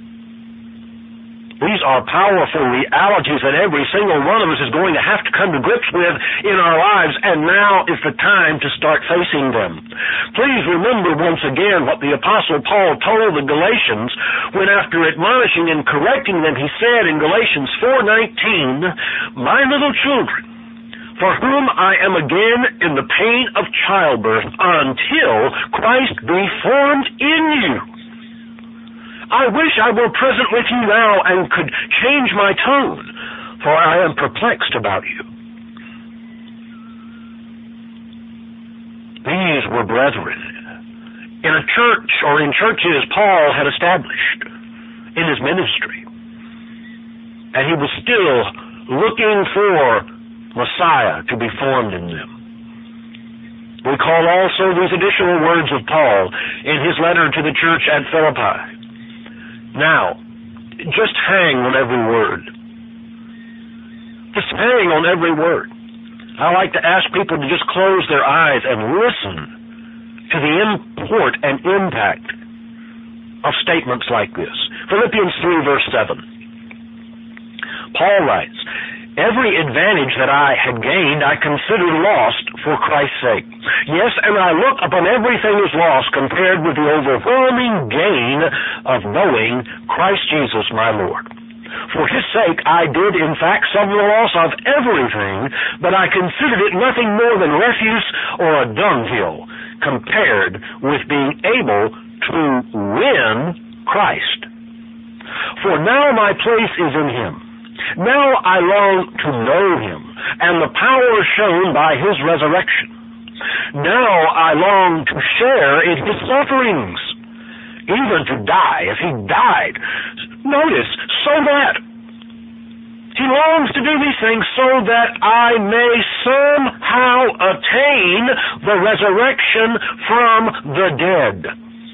These are powerful realities that every single one of us is going to have to come to grips with in our lives, and now is the time to start facing them. Please remember once again what the Apostle Paul told the Galatians when, after admonishing and correcting them, he said in Galatians four nineteen, "My little children, for whom I am again in the pain of childbirth until Christ be formed in you." I wish I were present with you now and could change my tone, for I am perplexed about you. These were brethren in a church or in churches Paul had established in his ministry. And he was still looking for Messiah to be formed in them. Recall also these additional words of Paul in his letter to the church at Philippi. Now, just hang on every word. Just hang on every word. I like to ask people to just close their eyes and listen to the import and impact of statements like this. Philippians three, verse seven. Paul writes, "Every advantage that I had gained I considered lost for Christ's sake. Yes, and I look upon everything as lost compared with the overwhelming gain of knowing Christ Jesus my Lord. For his sake I did in fact suffer the loss of everything, but I considered it nothing more than refuse or a dunghill compared with being able to win Christ. For now my place is in him. Now I long to know him, and the power shown by his resurrection. Now I long to share in his sufferings, even to die if he died." Notice, so that. He longs to do these things so that I may somehow attain the resurrection from the dead.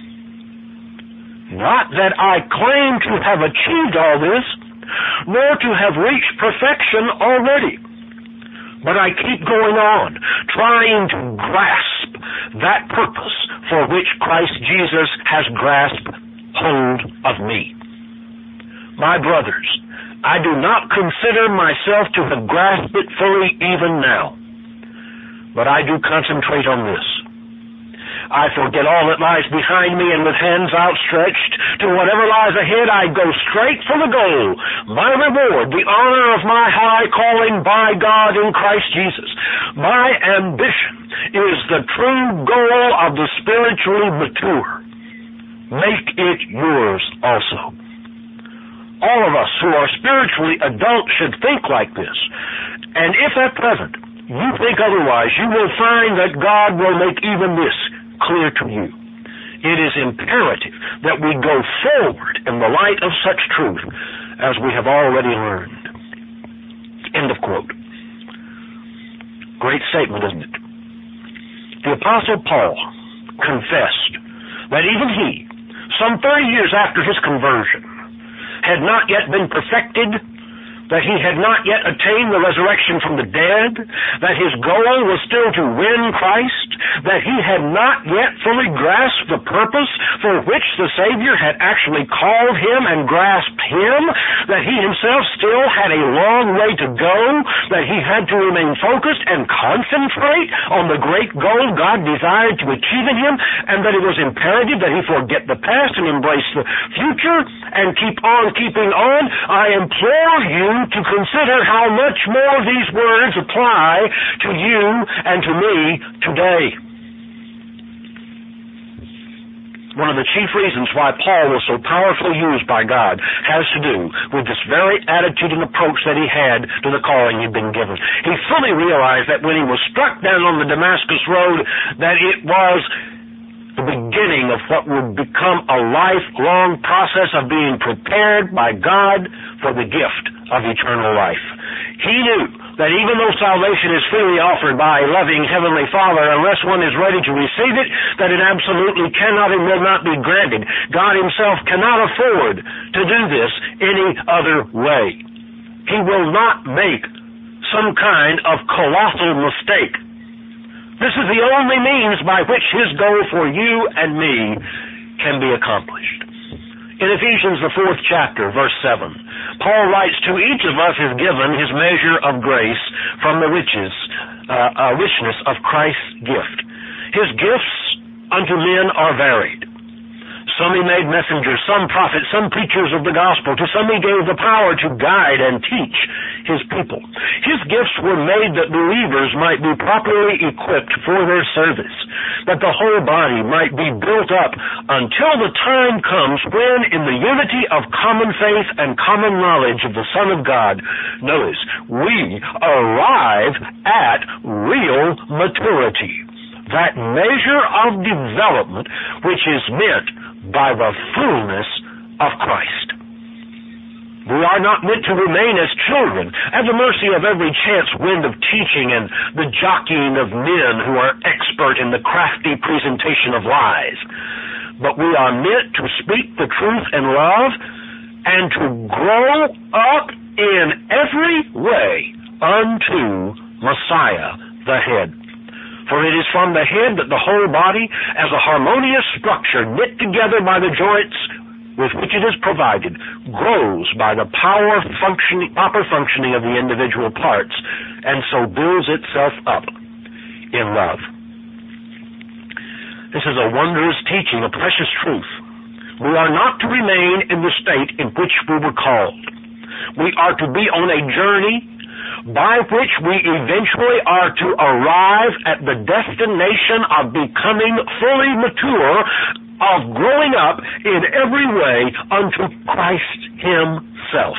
Not that I claim to have achieved all this, nor to have reached perfection already. But I keep going on, trying to grasp that purpose for which Christ Jesus has grasped hold of me. My brothers, I do not consider myself to have grasped it fully even now, but I do concentrate on this. I forget all that lies behind me, and with hands outstretched to whatever lies ahead, I go straight for the goal, my reward, the honor of my high calling by God in Christ Jesus. My ambition is the true goal of the spiritually mature. Make it yours also. All of us who are spiritually adults should think like this. And if at present you think otherwise, you will find that God will make even this clear to you. It is imperative that we go forward in the light of such truth as we have already learned. End of quote. Great statement, isn't it? The Apostle Paul confessed that even he, some thirty years after his conversion, had not yet been perfected, that he had not yet attained the resurrection from the dead, that his goal was still to win Christ, that he had not yet fully grasped the purpose for which the Savior had actually called him and grasped him, that he himself still had a long way to go, that he had to remain focused and concentrate on the great goal God desired to achieve in him, and that it was imperative that he forget the past and embrace the future and keep on keeping on. I implore you to consider how much more these words apply to you and to me today. One of the chief reasons why Paul was so powerfully used by God has to do with this very attitude and approach that he had to the calling he'd been given. He fully realized that when he was struck down on the Damascus road, that it was the beginning of what would become a lifelong process of being prepared by God for the gift of eternal life. He knew that even though salvation is freely offered by a loving Heavenly Father, unless one is ready to receive it, that it absolutely cannot and will not be granted. God himself cannot afford to do this any other way. He will not make some kind of colossal mistake. This is the only means by which his goal for you and me can be accomplished. In Ephesians, the fourth chapter, verse seven, Paul writes, "To each of us is given his measure of grace from the riches, uh, uh, richness of Christ's gift. His gifts unto men are varied. Some he made messengers, some prophets, some preachers of the gospel. To some he gave the power to guide and teach his people. His gifts were made that believers might be properly equipped for their service, that the whole body might be built up until the time comes when, in the unity of common faith and common knowledge of the Son of God, notice, we arrive at real maturity, that measure of development which is meant by the fullness of Christ." We are not meant to remain as children, at the mercy of every chance wind of teaching and the jockeying of men who are expert in the crafty presentation of lies. But we are meant to speak the truth in love and to grow up in every way unto Messiah, the head. For it is from the head that the whole body, as a harmonious structure knit together by the joints with which it is provided, grows by the power functioning, proper functioning of the individual parts, and so builds itself up in love. This is a wondrous teaching, a precious truth. We are not to remain in the state in which we were called. We are to be on a journey by which we eventually are to arrive at the destination of becoming fully mature, of growing up in every way unto Christ himself.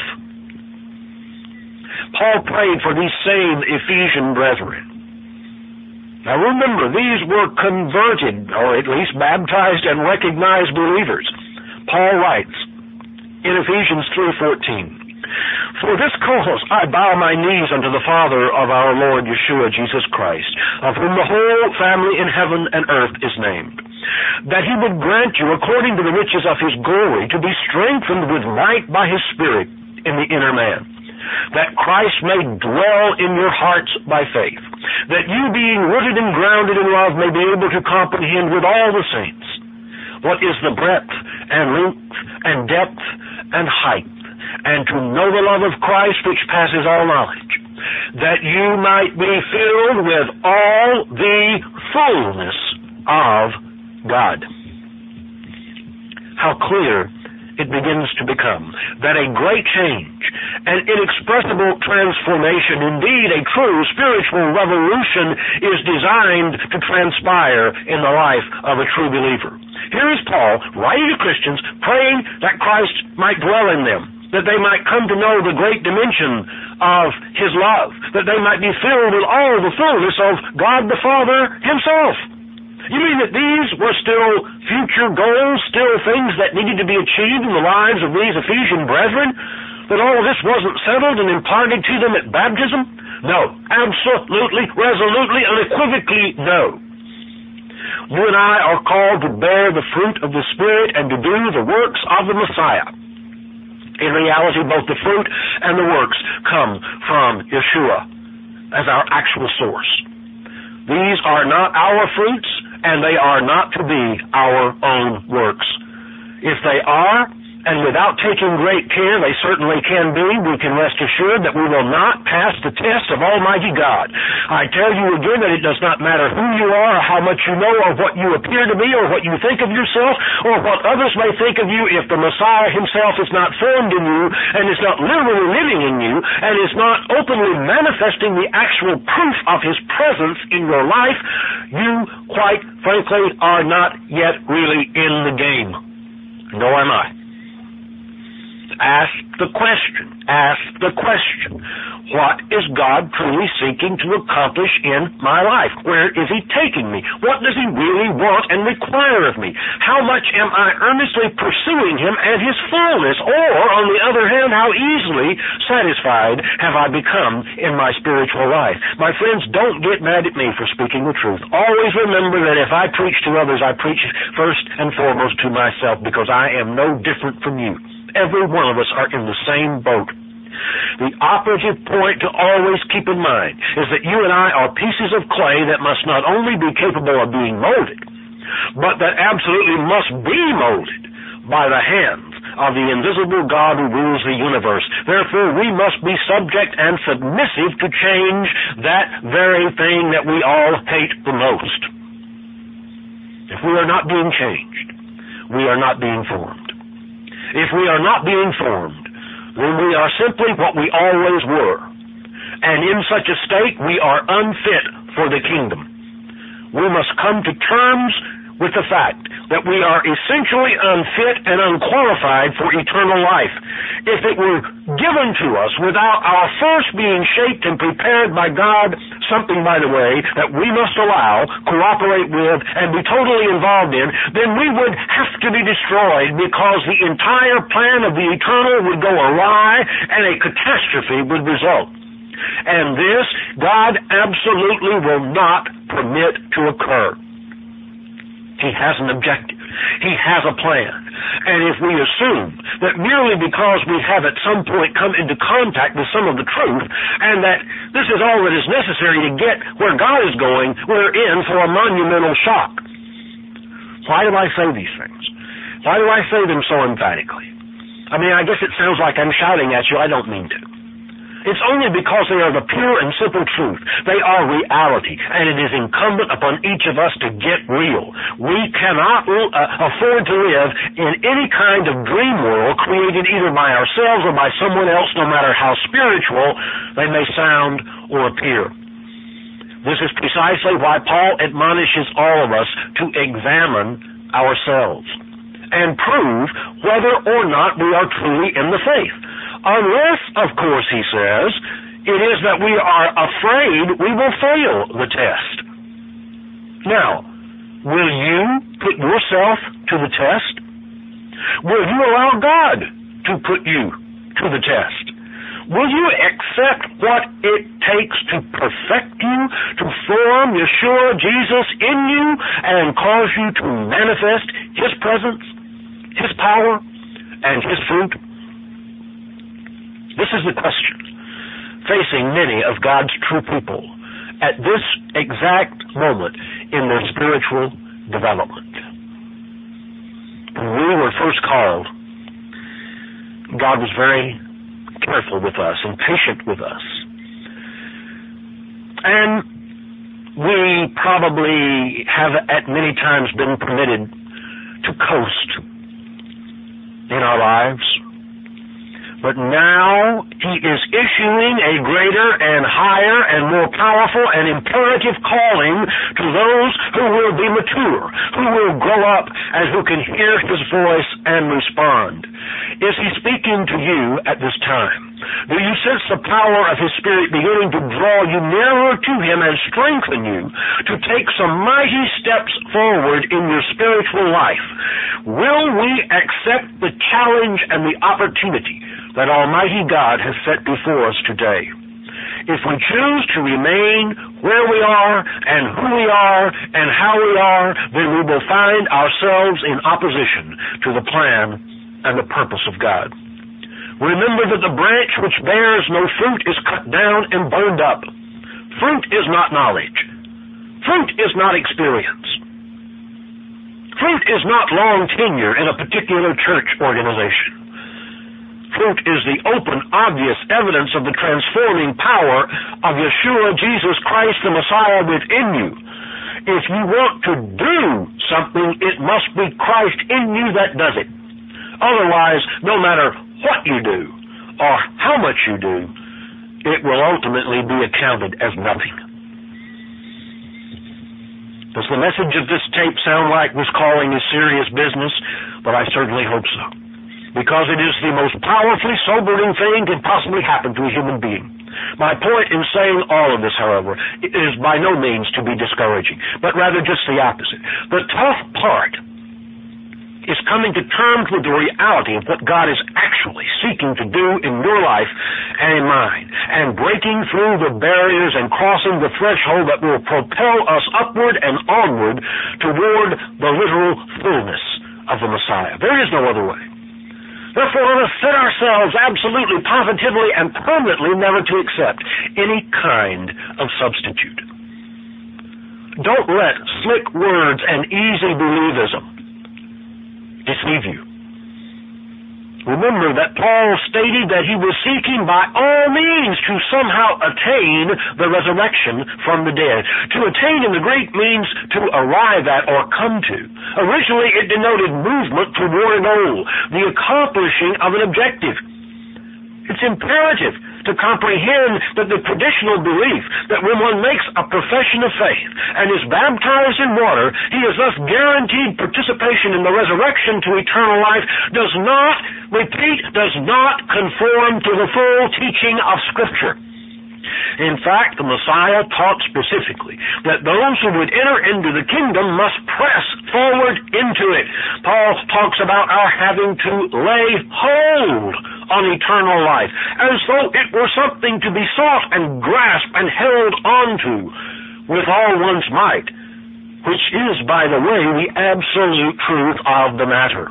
Paul prayed for these same Ephesian brethren. Now remember, these were converted, or at least baptized and recognized believers. Paul writes in Ephesians three fourteen, "For this cause I bow my knees unto the Father of our Lord Yeshua Jesus Christ, of whom the whole family in heaven and earth is named, that he would grant you, according to the riches of his glory, to be strengthened with might by his Spirit in the inner man, that Christ may dwell in your hearts by faith, that you, being rooted and grounded in love, may be able to comprehend with all the saints what is the breadth and length and depth and height, and to know the love of Christ which passes all knowledge, that you might be filled with all the fullness of God. How clear it begins to become that a great change, an inexpressible transformation, indeed a true spiritual revolution, is designed to transpire in the life of a true believer. Here is Paul writing to Christians, praying that Christ might dwell in them, that they might come to know the great dimension of His love, that they might be filled with all the fullness of God the Father Himself. You mean that these were still future goals, still things that needed to be achieved in the lives of these Ephesian brethren? That all of this wasn't settled and imparted to them at baptism? No. Absolutely, resolutely, unequivocally no. You and I are called to bear the fruit of the Spirit and to do the works of the Messiah. In reality, both the fruit and the works come from Yeshua as our actual source. These are not our fruits, and they are not to be our own works. If they are, and without taking great care, they certainly can be, we can rest assured that we will not pass the test of Almighty God. I tell you again that it does not matter who you are, or how much you know, or what you appear to be, or what you think of yourself, or what others may think of you, if the Messiah Himself is not formed in you, and is not literally living in you, and is not openly manifesting the actual proof of His presence in your life, you, quite frankly, are not yet really in the game. Nor am I. Ask the question. Ask the question. What is God truly seeking to accomplish in my life? Where is He taking me? What does He really want and require of me? How much am I earnestly pursuing Him and His fullness? Or, on the other hand, how easily satisfied have I become in my spiritual life? My friends, don't get mad at me for speaking the truth. Always remember that if I preach to others, I preach first and foremost to myself, because I am no different from you. Every one of us are in the same boat. The operative point to always keep in mind is that you and I are pieces of clay that must not only be capable of being molded, but that absolutely must be molded by the hands of the invisible God who rules the universe. Therefore, we must be subject and submissive to change that very thing that we all hate the most. If we are not being changed, we are not being formed. If we are not being formed, then we are simply what we always were. And in such a state, we are unfit for the kingdom. We must come to terms with the fact that we are essentially unfit and unqualified for eternal life. If it were given to us without our first being shaped and prepared by God, something, by the way, that we must allow, cooperate with, and be totally involved in, then we would have to be destroyed, because the entire plan of the eternal would go awry and a catastrophe would result. And this God absolutely will not permit to occur. He has an objective. He has a plan. And if we assume that merely because we have at some point come into contact with some of the truth, and that this is all that is necessary to get where God is going, we're in for a monumental shock. Why do I say these things? Why do I say them so emphatically? I mean, I guess it sounds like I'm shouting at you. I don't mean to. It's only because they are the pure and simple truth. They are reality, and it is incumbent upon each of us to get real. We cannot uh, afford to live in any kind of dream world created either by ourselves or by someone else, no matter how spiritual they may sound or appear. This is precisely why Paul admonishes all of us to examine ourselves and prove whether or not we are truly in the faith. Unless, of course, he says, it is that we are afraid we will fail the test. Now, will you put yourself to the test? Will you allow God to put you to the test? Will you accept what it takes to perfect you, to form Yeshua, Jesus, in you, and cause you to manifest His presence, His power, and His fruit? This is the question facing many of God's true people at this exact moment in their spiritual development. When we were first called, God was very careful with us and patient with us. And we probably have at many times been permitted to coast in our lives. But now he is issuing a greater and higher and more powerful and imperative calling to those who will be mature, who will grow up, and who can hear his voice and respond. Is he speaking to you at this time? Do you sense the power of his Spirit beginning to draw you nearer to him and strengthen you to take some mighty steps forward in your spiritual life? Will we accept the challenge and the opportunity that Almighty God has set before us today? If we choose to remain where we are and who we are and how we are, then we will find ourselves in opposition to the plan and the purpose of God. Remember that the branch which bears no fruit is cut down and burned up. Fruit is not knowledge. Fruit is not experience. Fruit is not long tenure in a particular church organization. Fruit is the open, obvious evidence of the transforming power of Yeshua, Jesus Christ, the Messiah within you. If you want to do something, it must be Christ in you that does it. Otherwise, no matter what you do or how much you do, it will ultimately be accounted as nothing. Does the message of this tape sound like this calling is serious business? But I certainly hope so, because it is the most powerfully sobering thing that can possibly happen to a human being. My point in saying all of this, however, is by no means to be discouraging, but rather just the opposite. The tough part is coming to terms with the reality of what God is actually seeking to do in your life and in mine, and breaking through the barriers and crossing the threshold that will propel us upward and onward toward the literal fullness of the Messiah. There is no other way. Therefore, let us set ourselves absolutely, positively, and permanently never to accept any kind of substitute. Don't let slick words and easy believism deceive you. Remember that Paul stated that he was seeking by all means to somehow attain the resurrection from the dead. To attain in the Greek means to arrive at or come to. Originally it denoted movement toward a goal, the accomplishing of an objective. It's imperative to comprehend that the traditional belief that when one makes a profession of faith and is baptized in water, he is thus guaranteed participation in the resurrection to eternal life does not, repeat, does not conform to the full teaching of Scripture. In fact, the Messiah taught specifically that those who would enter into the kingdom must press forward into it. Paul talks about our having to lay hold on eternal life, as though it were something to be sought and grasped and held onto with all one's might, which is, by the way, the absolute truth of the matter.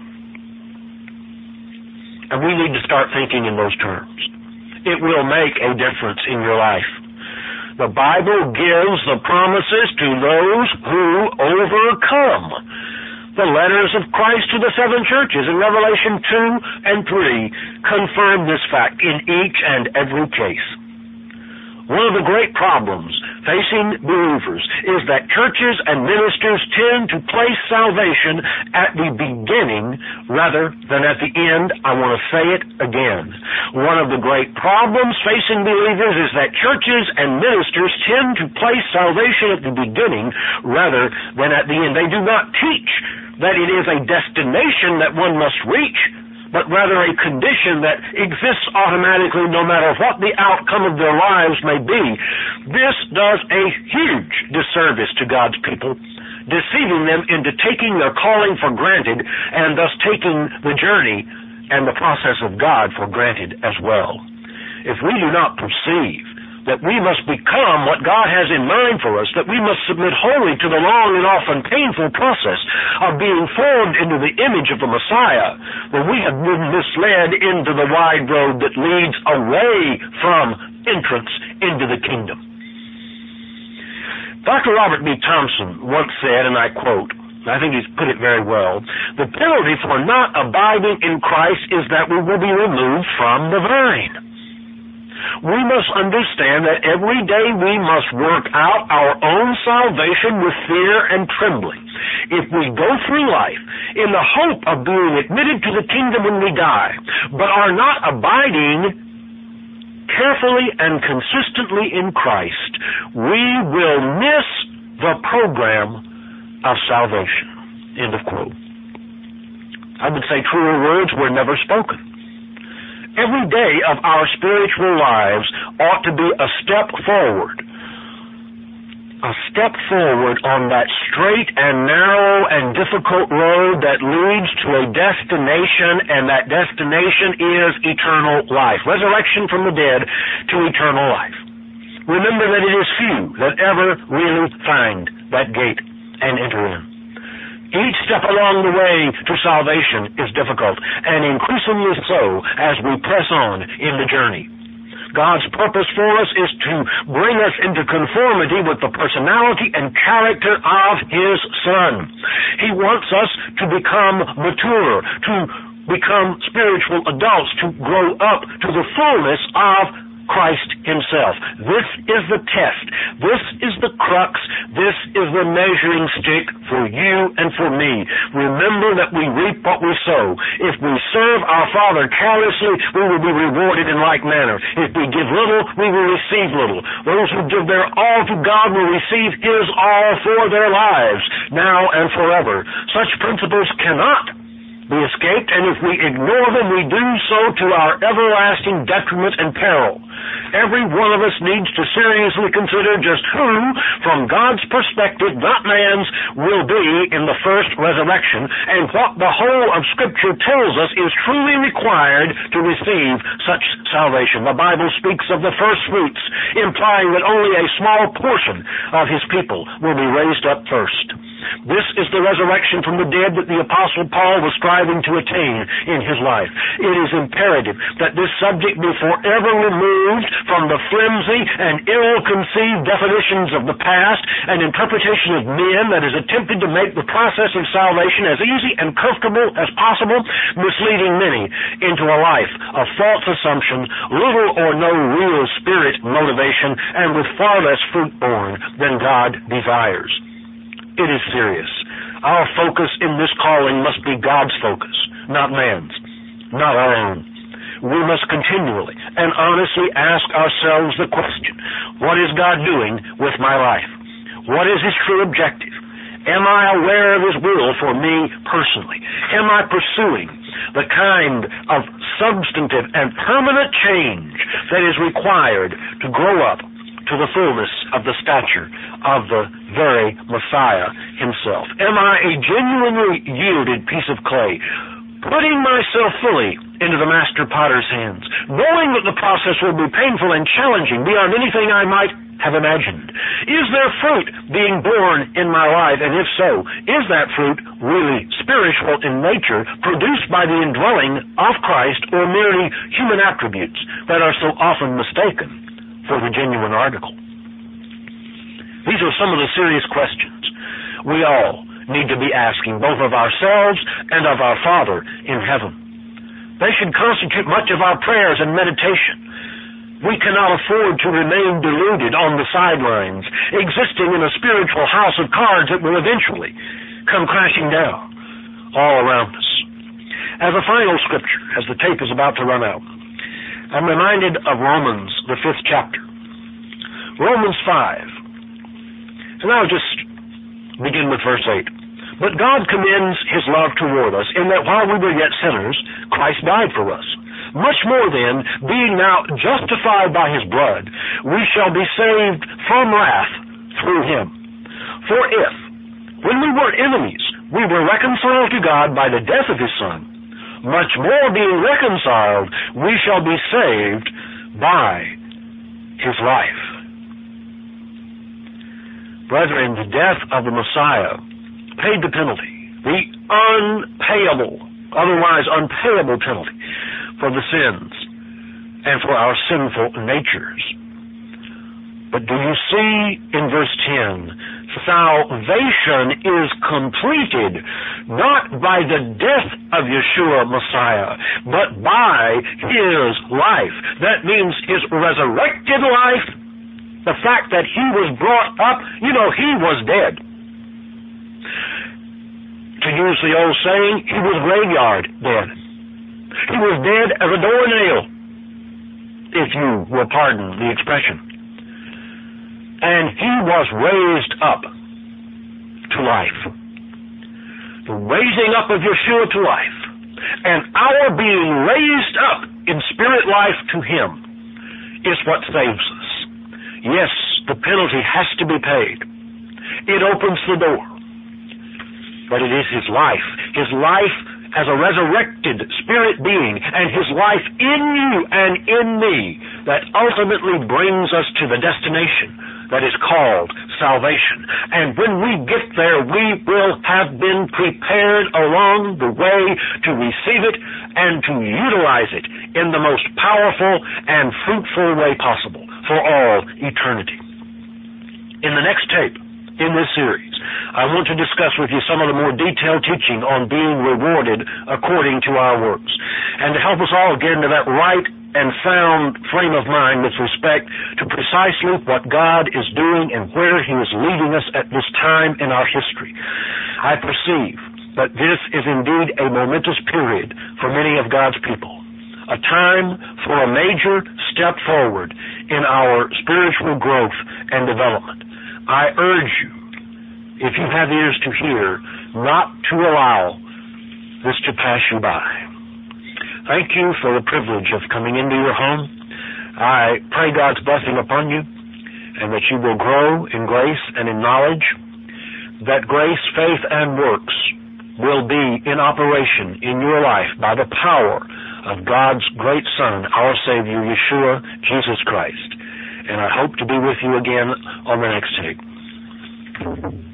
And we need to start thinking in those terms. It will make a difference in your life. The Bible gives the promises to those who overcome. The letters of Christ to the seven churches in Revelation two and three confirm this fact in each and every case. One of the great problems facing believers is that churches and ministers tend to place salvation at the beginning rather than at the end. I want to say it again. One of the great problems facing believers is that churches and ministers tend to place salvation at the beginning rather than at the end. They do not teach that it is a destination that one must reach, but rather a condition that exists automatically no matter what the outcome of their lives may be. This does a huge disservice to God's people, deceiving them into taking their calling for granted and thus taking the journey and the process of God for granted as well. If we do not perceive that we must become what God has in mind for us, that we must submit wholly to the long and often painful process of being formed into the image of the Messiah, then we have been misled into the wide road that leads away from entrance into the kingdom. Doctor Robert B. Thompson once said, and I quote, I think he's put it very well, the penalty for not abiding in Christ is that we will be removed from the vine. We must understand that every day we must work out our own salvation with fear and trembling. If we go through life in the hope of being admitted to the kingdom when we die, but are not abiding carefully and consistently in Christ, we will miss the program of salvation. End of quote. I would say truer words were never spoken. Every day of our spiritual lives ought to be a step forward. A step forward on that straight and narrow and difficult road that leads to a destination, and that destination is eternal life. Resurrection from the dead to eternal life. Remember that it is few that ever really find that gate and enter in. Each step along the way to salvation is difficult, and increasingly so as we press on in the journey. God's purpose for us is to bring us into conformity with the personality and character of His Son. He wants us to become mature, to become spiritual adults, to grow up to the fullness of Christ Himself. This is the test. This is the crux. This is the measuring stick for you and for me. Remember that we reap what we sow. If we serve our Father carelessly, we will be rewarded in like manner. If we give little, we will receive little. Those who give their all to God will receive His all for their lives, now and forever. Such principles cannot be escaped, and if we ignore them, we do so to our everlasting detriment and peril. Every one of us needs to seriously consider just who, from God's perspective, not man's, will be in the first resurrection, and what the whole of Scripture tells us is truly required to receive such salvation. The Bible speaks of the first fruits, implying that only a small portion of His people will be raised up first. This is the resurrection from the dead that the Apostle Paul was striving to attain in his life. It is imperative that this subject be forever removed from the flimsy and ill-conceived definitions of the past and interpretation of men that has attempted to make the process of salvation as easy and comfortable as possible, misleading many into a life of false assumption, little or no real spirit motivation, and with far less fruit borne than God desires. It is serious. Our focus in this calling must be God's focus, not man's, not our own. We must continually and honestly ask ourselves the question, what is God doing with my life? What is His true objective? Am I aware of His will for me personally? Am I pursuing the kind of substantive and permanent change that is required to grow up to the fullness of the stature of the very Messiah Himself? Am I a genuinely yielded piece of clay, putting myself fully into the master potter's hands, knowing that the process will be painful and challenging beyond anything I might have imagined? Is there fruit being born in my life? And if so, is that fruit really spiritual in nature, produced by the indwelling of Christ, or merely human attributes that are so often mistaken for the genuine article? These are some of the serious questions we all need to be asking, both of ourselves and of our Father in heaven. They should constitute much of our prayers and meditation. We cannot afford to remain deluded on the sidelines, existing in a spiritual house of cards that will eventually come crashing down all around us. As a final scripture, as the tape is about to run out, I'm reminded of Romans, the fifth chapter. Romans five. And I'll just begin with verse eight. But God commends His love toward us, in that while we were yet sinners, Christ died for us. Much more then, being now justified by His blood, we shall be saved from wrath through Him. For if, when we were enemies, we were reconciled to God by the death of His Son, much more being reconciled, we shall be saved by His life. Brethren, the death of the Messiah paid the penalty, the unpayable, otherwise unpayable penalty for the sins and for our sinful natures. But do you see in verse ten salvation is completed not by the death of Yeshua Messiah, but by His life. That means His resurrected life, the fact that He was brought up, you know, He was dead. To use the old saying, He was graveyard dead. He was dead as a doornail, if you will pardon the expression. And He was raised up to life. The raising up of Yeshua to life, and our being raised up in spirit life to Him, is what saves us. Yes, the penalty has to be paid. It opens the door. But it is His life. His life as a resurrected spirit being, and His life in you and in me, that ultimately brings us to the destination that is called salvation. And when we get there, we will have been prepared along the way to receive it and to utilize it in the most powerful and fruitful way possible for all eternity. In the next tape in this series, I want to discuss with you some of the more detailed teaching on being rewarded according to our works. And to help us all get into that right and sound frame of mind with respect to precisely what God is doing and where He is leading us at this time in our history, I perceive that this is indeed a momentous period for many of God's people, a time for a major step forward in our spiritual growth and development. I urge you, if you have ears to hear, not to allow this to pass you by. Thank you for the privilege of coming into your home. I pray God's blessing upon you, and that you will grow in grace and in knowledge, that grace, faith, and works will be in operation in your life by the power of God's great Son, our Savior, Yeshua, Jesus Christ. And I hope to be with you again on the next tape.